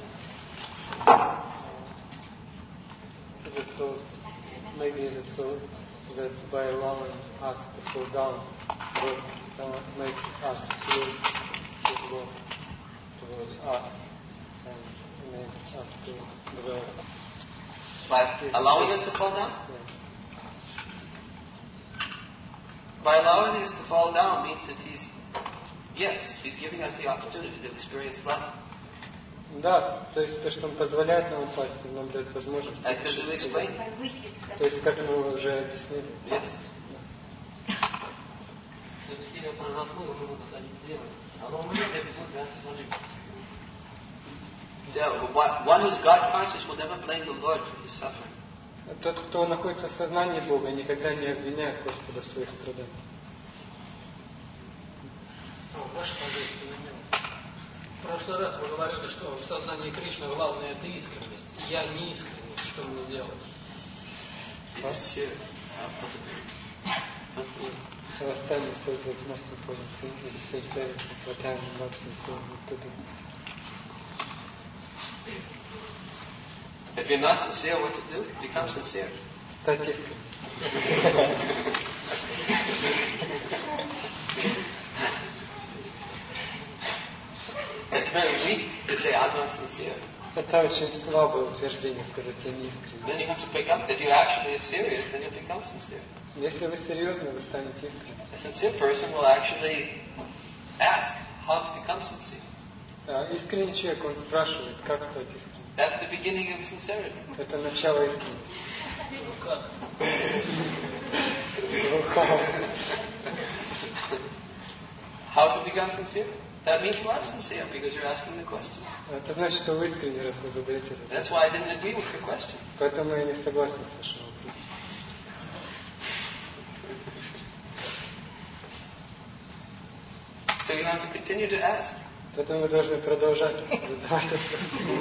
S1: that's so, maybe that's so that by allowing us to fall down, God uh, makes us feel His love towards us and makes us to develop.
S2: by allowing us to fall down,
S1: Yeah.
S2: by allowing us to fall down means that He's, yes, He's giving us the opportunity to experience love.
S1: Да, то есть то, что Он позволяет нам упасть, Он нам дает возможность.
S2: As Krishna explained.
S3: Повыситься.
S1: То есть, как мы уже объяснили.
S2: Yes.
S4: Если сильно проросло, его можно посадить сделать. Оно умрет, и будет, да, смотри.
S2: One who's God conscious will never blame the Lord for his suffering.
S1: Тот, кто находится в сознании Бога, никогда не обвиняет Господа в своих страданиях.
S4: Ваше божественное мило. В прошлый раз вы говорили, что в сознании Кришны главное это искренность. Я не искренний. Что мне делать?
S1: So остальные says that most important thing is sincerity, but I am not sincere to do.
S2: If you're not sincere, what to do? Become sincere.
S1: Стать искренним.
S2: It's very weak to say I'm not sincere.
S1: Это очень слабое утверждение, сказать я не искренний.
S2: Then you have to pick up. If you actually are serious, then you become sincere.
S1: Если вы серьезны, вы станете искренним.
S2: A sincere person will actually ask how to become sincere.
S1: А искренний человек, он спрашивает, как стать искренним.
S2: That's the beginning of sincerity.
S1: Это начало искренности.
S2: How to become sincere? That means you are sincere because you're asking the question.
S1: Это значит, что вы искренне, раз вы задаете этот вопрос.
S2: That's why I didn't agree with your question.
S1: Поэтому я не согласен с вашим вопросом.
S2: So you have to continue to ask.
S1: Поэтому вы должны продолжать задавать вопросы.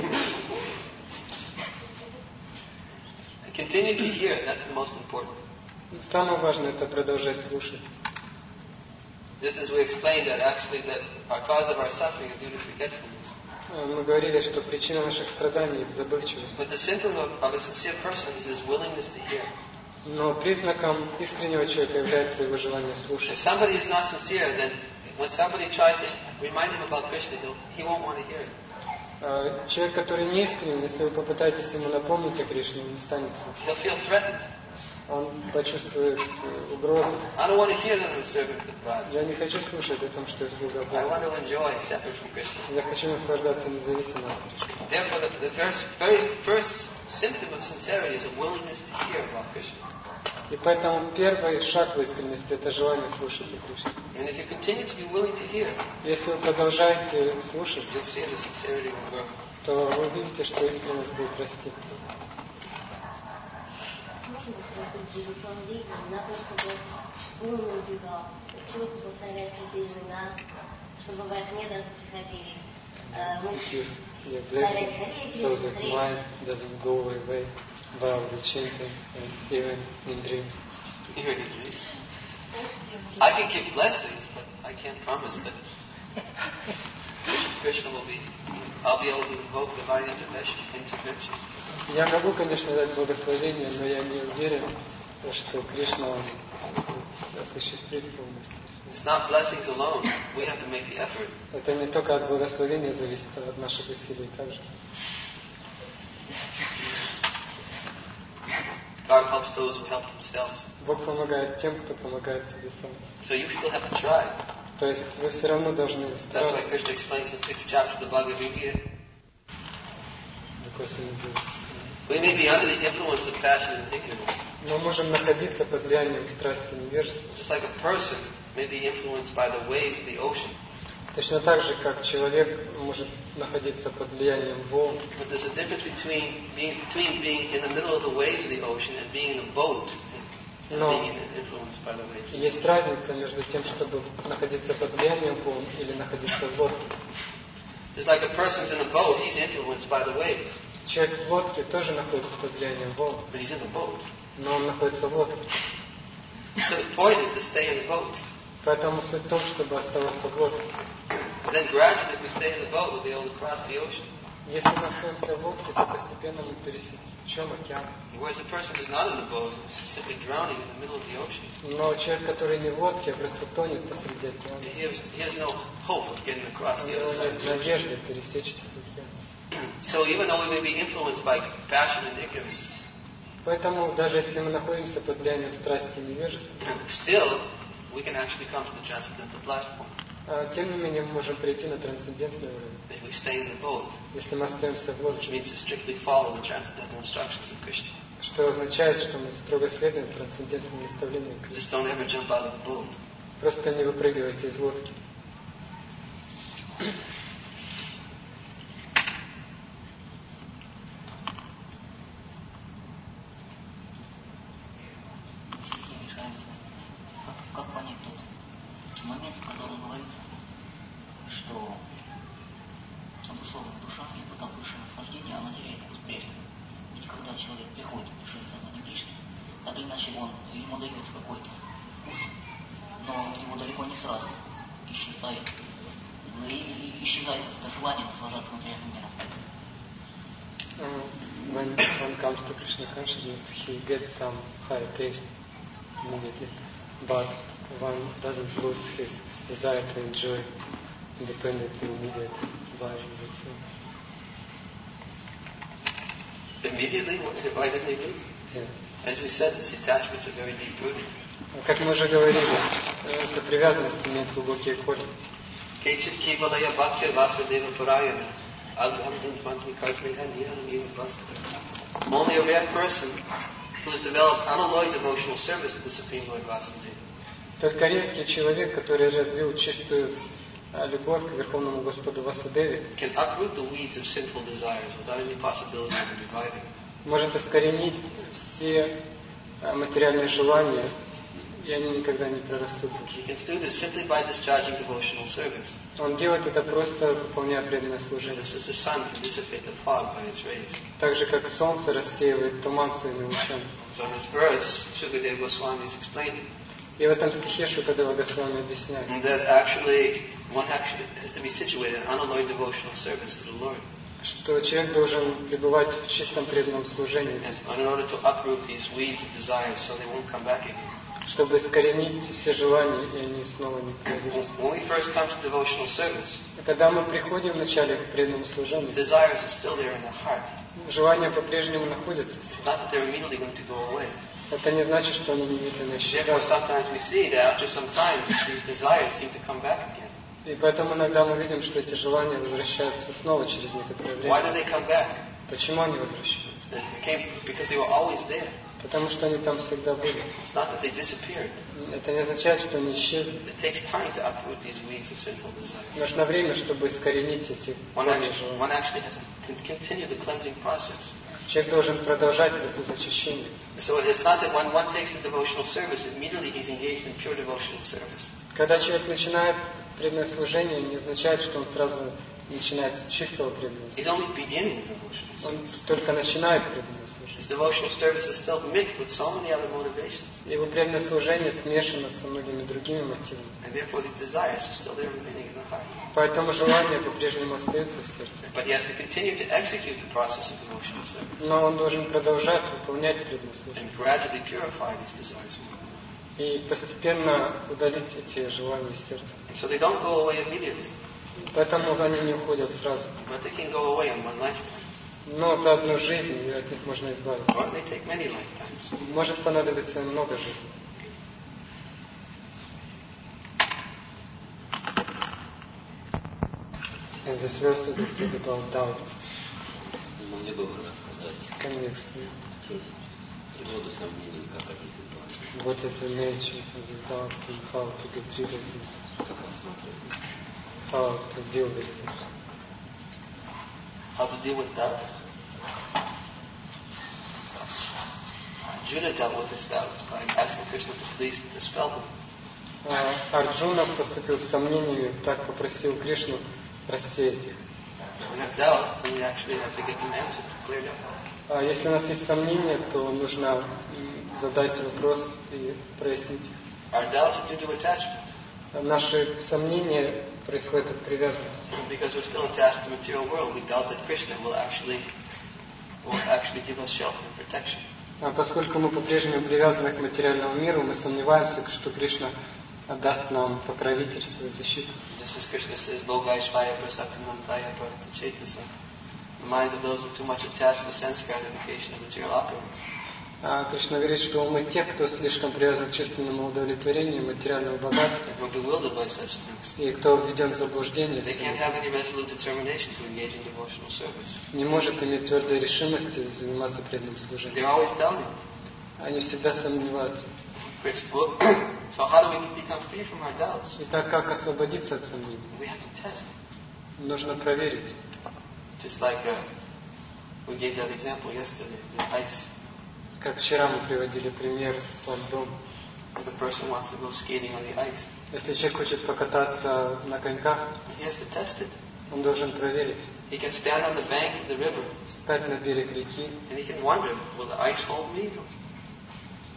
S2: Continue to hear. That's the most important.
S1: Самое важное это продолжать слушать.
S2: Just as we explained that actually that our cause of our suffering is due to forgetfulness.
S1: Мы говорили, что причина наших страданий это забывчивость.
S2: But the symptom of, of a sincere person is his willingness to hear.
S1: Но признаком искреннего человека является его желание слушать.
S2: If somebody is not sincere, then when somebody tries to remind him about Krishna, he'll, he won't want to hear it.
S1: Человек, который не искренен, если вы попытаетесь ему напомнить о Кришне, он не станет слушать.
S2: He'll feel threatened.
S1: Он почувствует угрозу.
S2: I don't want to hear that I'm a servant of God.
S1: Я не хочу слушать о том, что я слуга
S2: I
S1: Бога.
S2: want to enjoy separate from Krishna.
S1: Я хочу наслаждаться независимо от Кришны.
S2: Therefore, the, the first, very first symptom of sincerity is a willingness to hear about Krishna.
S1: И поэтому первый шаг в искренности – это желание слушать о Кришне.
S2: And if you continue to be willing to hear,
S1: если вы продолжаете слушать,
S2: you'll see the sincerity will grow.
S1: то вы увидите, что искренность будет расти.
S3: На то, чтобы ум не убегал, чувства повторяются имена, чтобы во сне даже приходили мысли.
S1: So that mind doesn't go away while we chanting and even in dreams.
S2: Even in dreams. I can give blessings, but I can't promise that Krishna will be. I'll be able to invoke divine intervention. intervention.
S1: Я могу, конечно, дать благословение, но я не уверен, что Кришна он осуществит полностью.
S2: It's not blessings alone. We have to make the effort.
S1: Это не только от благословения зависит, а от наших усилий также.
S2: God helps those who help themselves.
S1: Бог помогает тем, кто помогает себе сам.
S2: So you still have to try.
S1: То есть вы все равно должны
S2: That's
S1: стараться.
S2: why Krishna explains in the sixth chapter of the Bhagavad Gita. We may be under the influence of passion and ignorance.
S1: Мы можем находиться под влиянием страсти и невежества.
S2: Just like a person may be influenced by the waves of the ocean.
S1: Точно так же, как человек может находиться под влиянием волн.
S2: But there's a difference between being, between being in the middle of the waves of the ocean and being in a boat and
S1: Но
S2: being influenced by the waves.
S1: Есть разница между тем, чтобы находиться под влиянием волн или находиться в лодке.
S2: Just like a person's in a boat, he's influenced by the waves.
S1: Человек в лодке тоже находится под влиянием волн,
S2: But he's in the boat.
S1: но он находится в лодке.
S2: So the point is to stay in the boat.
S1: Поэтому суть в том, чтобы оставаться в лодке.
S2: But then gradually, if we stay in the boat, we'll be able to cross the ocean.
S1: Если мы остаемся в лодке, то постепенно мы пересечем океан.
S2: Whereas the person who's not in the boat is simply drowning in the middle of the ocean.
S1: Но человек, который не в лодке, а просто тонет посреди океана,
S2: He has, he has no hope of getting across
S1: у
S2: the other
S1: него
S2: side.
S1: нет надежды пересечь этот океан.
S2: So even though we may be influenced by passion and ignorance,
S1: Поэтому даже если мы находимся под влиянием страсти и невежества,
S2: still we can actually come to the transcendental platform.
S1: тем не менее мы можем прийти на трансцендентный уровень,
S2: If we stay in the boat,
S1: если мы остаемся в
S2: which
S1: лодке,
S2: means to strictly follow the transcendental instructions of Krishna.
S1: что означает, что мы строго следуем трансцендентным наставлениям Кришны.
S2: Just don't ever jump out of the boat.
S1: Просто не выпрыгивайте из лодки.
S5: ему дается какой-то вкус, но у него далеко не сразу исчезает, и, и исчезает это желание наслаждаться материальным миром.
S1: Uh, when one comes to Krishna consciousness, he gets some high taste immediately, but one doesn't lose his desire to enjoy independently, immediately, by itself.
S2: Immediately? Why doesn't he lose?
S1: Yeah.
S2: As we said, these attachments are very deep-rooted.
S1: Как мы уже говорили, эта привязанность имеет глубокие корни.
S2: Kechit kivalaya bhakya vasudeva parayana alhamdun tvantmi karsneha niham niva bhaskara. Only a rare person who has developed unalloyed devotional service to the Supreme Lord Vasudeva.
S1: Только редкий человек, который развил чистую любовь к Верховному Господу Васудеве,
S2: can uproot the weeds of sinful desires without any possibility of reviving.
S1: Может искоренить все материальные желания, и они никогда не прорастут.
S2: He can do this simply by discharging devotional service.
S1: Он делает это просто выполняя преданное служение.
S2: This is the sun can dissipate the fog by its rays.
S1: Так же как солнце рассеивает туман своими лучами.
S2: So in this verse, Shukadeva Goswami is explaining.
S1: И в этом стихе Шукадева Госвами объясняет,
S2: that actually one actually has to be situated in unalloyed devotional service to the Lord.
S1: Что человек должен пребывать в чистом преданном служении,
S2: And in order to uproot these weeds of desires, so they won't come back again.
S1: Чтобы искоренить все желания, и они снова не появились.
S2: When we first come to devotional service,
S1: когда мы приходим вначале к преданному служению,
S2: desires are still there in the heart.
S1: Желания по-прежнему находятся.
S2: It's not that they're immediately going to go away.
S1: Это не значит, что они немедленно
S2: Therefore,
S1: исчезают.
S2: sometimes we see that after some time, these desires seem to come back again.
S1: И поэтому иногда мы видим, что эти желания возвращаются снова через некоторое
S2: Why do
S1: время.
S2: they come back?
S1: Почему они возвращаются?
S2: They came because they were always there.
S1: Потому что они там всегда были.
S2: It's not that they disappeared.
S1: Это не означает, что они исчезли.
S2: It takes time to uproot these weeds of sinful desires.
S1: Нужно время, чтобы искоренить эти
S2: One
S1: корни
S2: actually,
S1: желаний.
S2: one actually has to con- continue the cleansing process.
S1: Человек должен продолжать процесс очищения.
S2: So it's not that when one takes a devotional service, immediately he's engaged in pure devotional service.
S1: Когда человек начинает преданное служение, не означает, что он сразу начинает с чистого преданного
S2: He's
S1: служения.
S2: only beginning devotional service.
S1: Он только начинает преданное
S2: His
S1: служение.
S2: devotional service is still mixed with so many other motivations.
S1: Его преданное служение смешано со многими другими мотивами.
S2: And therefore these desires are still there remaining in the heart.
S1: Поэтому желание по-прежнему остается в сердце.
S2: But he has to continue to execute the process of devotional service
S1: Но он должен продолжать выполнять преданное служение.
S2: and gradually purify these desires.
S1: И постепенно удалить эти желания из сердца.
S2: And so they don't go away immediately,
S1: Поэтому они не уходят сразу.
S2: but they can go away in one lifetime.
S1: Но за одну жизнь от них можно избавиться.
S2: Or it may take many lifetimes.
S1: Может понадобиться много жизней. And this verse is said about doubts.
S6: Мне бы рассказать
S1: Can you explain
S6: природу сомнений, как они бывают,
S1: what is the nature of this doubt and how to get rid of them,
S6: как рассматривать.
S1: how to deal with it?
S2: How to deal with doubts? Arjuna dealt with his doubts by asking Krishna to please dispel them.
S1: А, Арджуна поступил с сомнениями, так попросил Кришну рассеять их.
S2: If we have doubts, then we actually have to get them answered, cleared up.
S1: А если у нас есть сомнения, то нужно м, задать вопрос и прояснить их.
S2: Our doubts are due to attachment.
S1: Наши сомнения происходят от привязанности.
S2: Because we're still attached to the material world, we doubt that Krishna will actually will actually give us shelter and protection.
S1: А поскольку мы по-прежнему привязаны к материальному миру, мы сомневаемся, что Кришна даст нам покровительство и защиту.
S2: Just as Krishna says, Bhogaishvaya prasatanantaya bhavata cetasa. The minds of those who are too much attached to sense gratification and material opulence.
S1: А Кришна говорит, что умы тех, кто слишком привязан к чувственному удовлетворению материального богатства,
S2: And who are bewildered by such things.
S1: и кто введен в заблуждение,
S2: They can't have any resolute determination to engage in devotional service.
S1: не может иметь твердой решимости заниматься преданным служением.
S2: They're always doubting.
S1: Они всегда сомневаются.
S2: So how do we become free from our doubts?
S1: Итак, как освободиться от сомнений?
S2: We have to test.
S1: Нужно проверить.
S2: Just like uh, we gave that example yesterday, the ice.
S1: Как вчера мы приводили пример с льдом.
S2: If a person wants to go skating on the ice,
S1: Если человек хочет покататься на коньках,
S2: he has to test it.
S1: он должен проверить.
S2: He can stand on the bank of the river
S1: Встать на берег реки
S2: and he can wonder, will the ice hold me?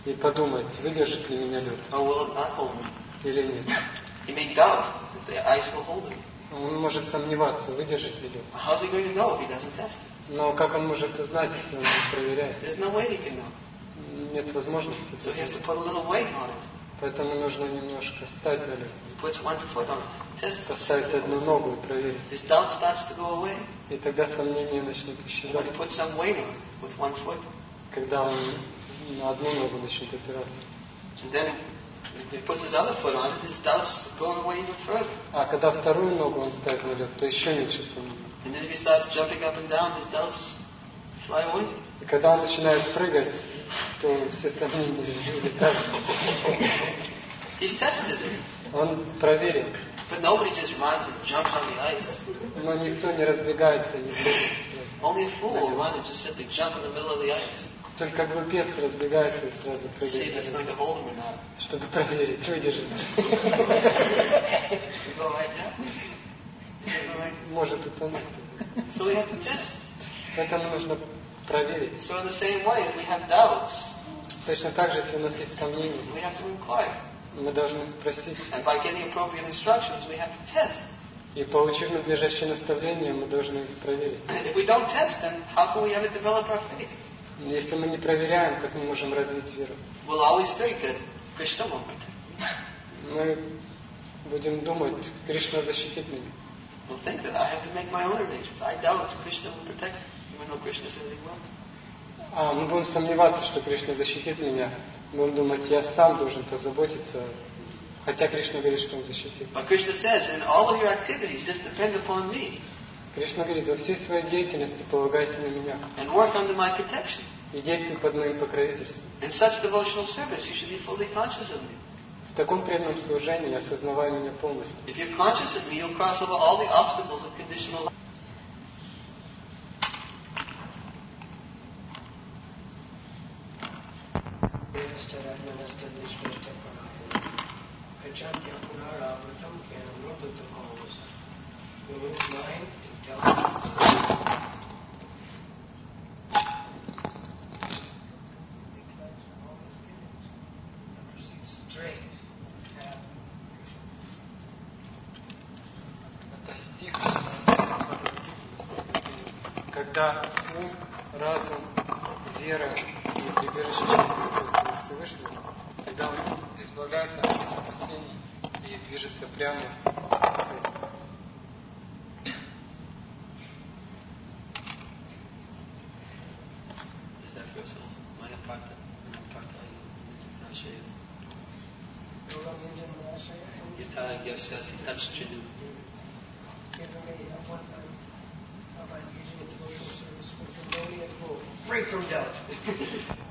S1: и подумать, выдержит ли меня лед
S2: or will it not hold me?
S1: или нет.
S2: He may doubt that the ice will hold him.
S1: Он может сомневаться, выдержит ли лед.
S2: How's he going to know if he doesn't test it?
S1: Но как он может узнать, если он не проверяет?
S2: There's no way he can know.
S1: Нет возможности.
S2: So he has to put a little weight on it.
S1: Поэтому нужно немножко встать на лед.
S2: He puts one foot on it. Test it.
S1: Поставить одну ногу и проверить.
S2: His doubt starts to go away.
S1: И тогда сомнения начнут
S2: When
S1: исчезать.
S2: he puts some weight on it with one foot.
S1: Когда он на одну ногу начнет опираться.
S2: And then if he puts his other foot on it, his doubt's going away even further.
S1: А когда вторую ногу он ставит на лед, то еще меньше сомнений.
S2: And then if he starts jumping up and down, his doubts fly away.
S1: И когда он начинает прыгать, то все сомнения улетают.
S2: He's tested it.
S1: Он проверил.
S2: But nobody just runs and jumps on the ice.
S1: Но никто не разбегается и не бежит.
S2: Only a fool will run and just simply jump in the middle of the ice.
S1: Только глупец разбегается и сразу
S2: See if it's going
S1: прыгает,
S2: to hold him or not.
S1: чтобы проверить, выдержит.
S2: You go right down. You go right.
S1: Может утонуть.
S2: So we have to test.
S1: Поэтому нужно проверить.
S2: So in the same way, if we have doubts,
S1: Точно так же, если у нас есть сомнения,
S2: we have to inquire.
S1: мы должны спросить.
S2: And by getting appropriate instructions, we have to test.
S1: И получив надлежащие наставления, мы должны их проверить.
S2: And if we don't test, then how can we ever develop our faith?
S1: Если мы не проверяем, как мы можем развить веру?
S2: We'll always think that Krishna will protect.
S1: Мы будем думать, Кришна защитит меня.
S2: We'll think that I have to make my own arrangements. I doubt Krishna will protect me, even though Krishna says he will.
S1: А мы будем сомневаться, что Кришна защитит меня. Мы будем думать, я сам должен позаботиться, хотя Кришна говорит, что он защитит.
S2: But Krishna says, in all of your activities, just depend upon me
S1: Кришна говорит, во всей своей деятельности полагайся на меня
S2: and work under my protection.
S1: и действуй под моим покровительством.
S2: In such devotional service, you should be fully conscious of me.
S1: В таком преданном служении осознавай меня полностью.
S2: If you're conscious of me, you'll cross over all the obstacles of conditional life.
S1: Это стих, когда ум, разум, вера и прибежище находятся Всевышнего, тогда он избавляется от опасений и движется прямо к цели.
S2: Is that for yourself? Maya Parta? Parta Rashaya. Yata Gyasasi Tachchidu.
S7: Free from doubt.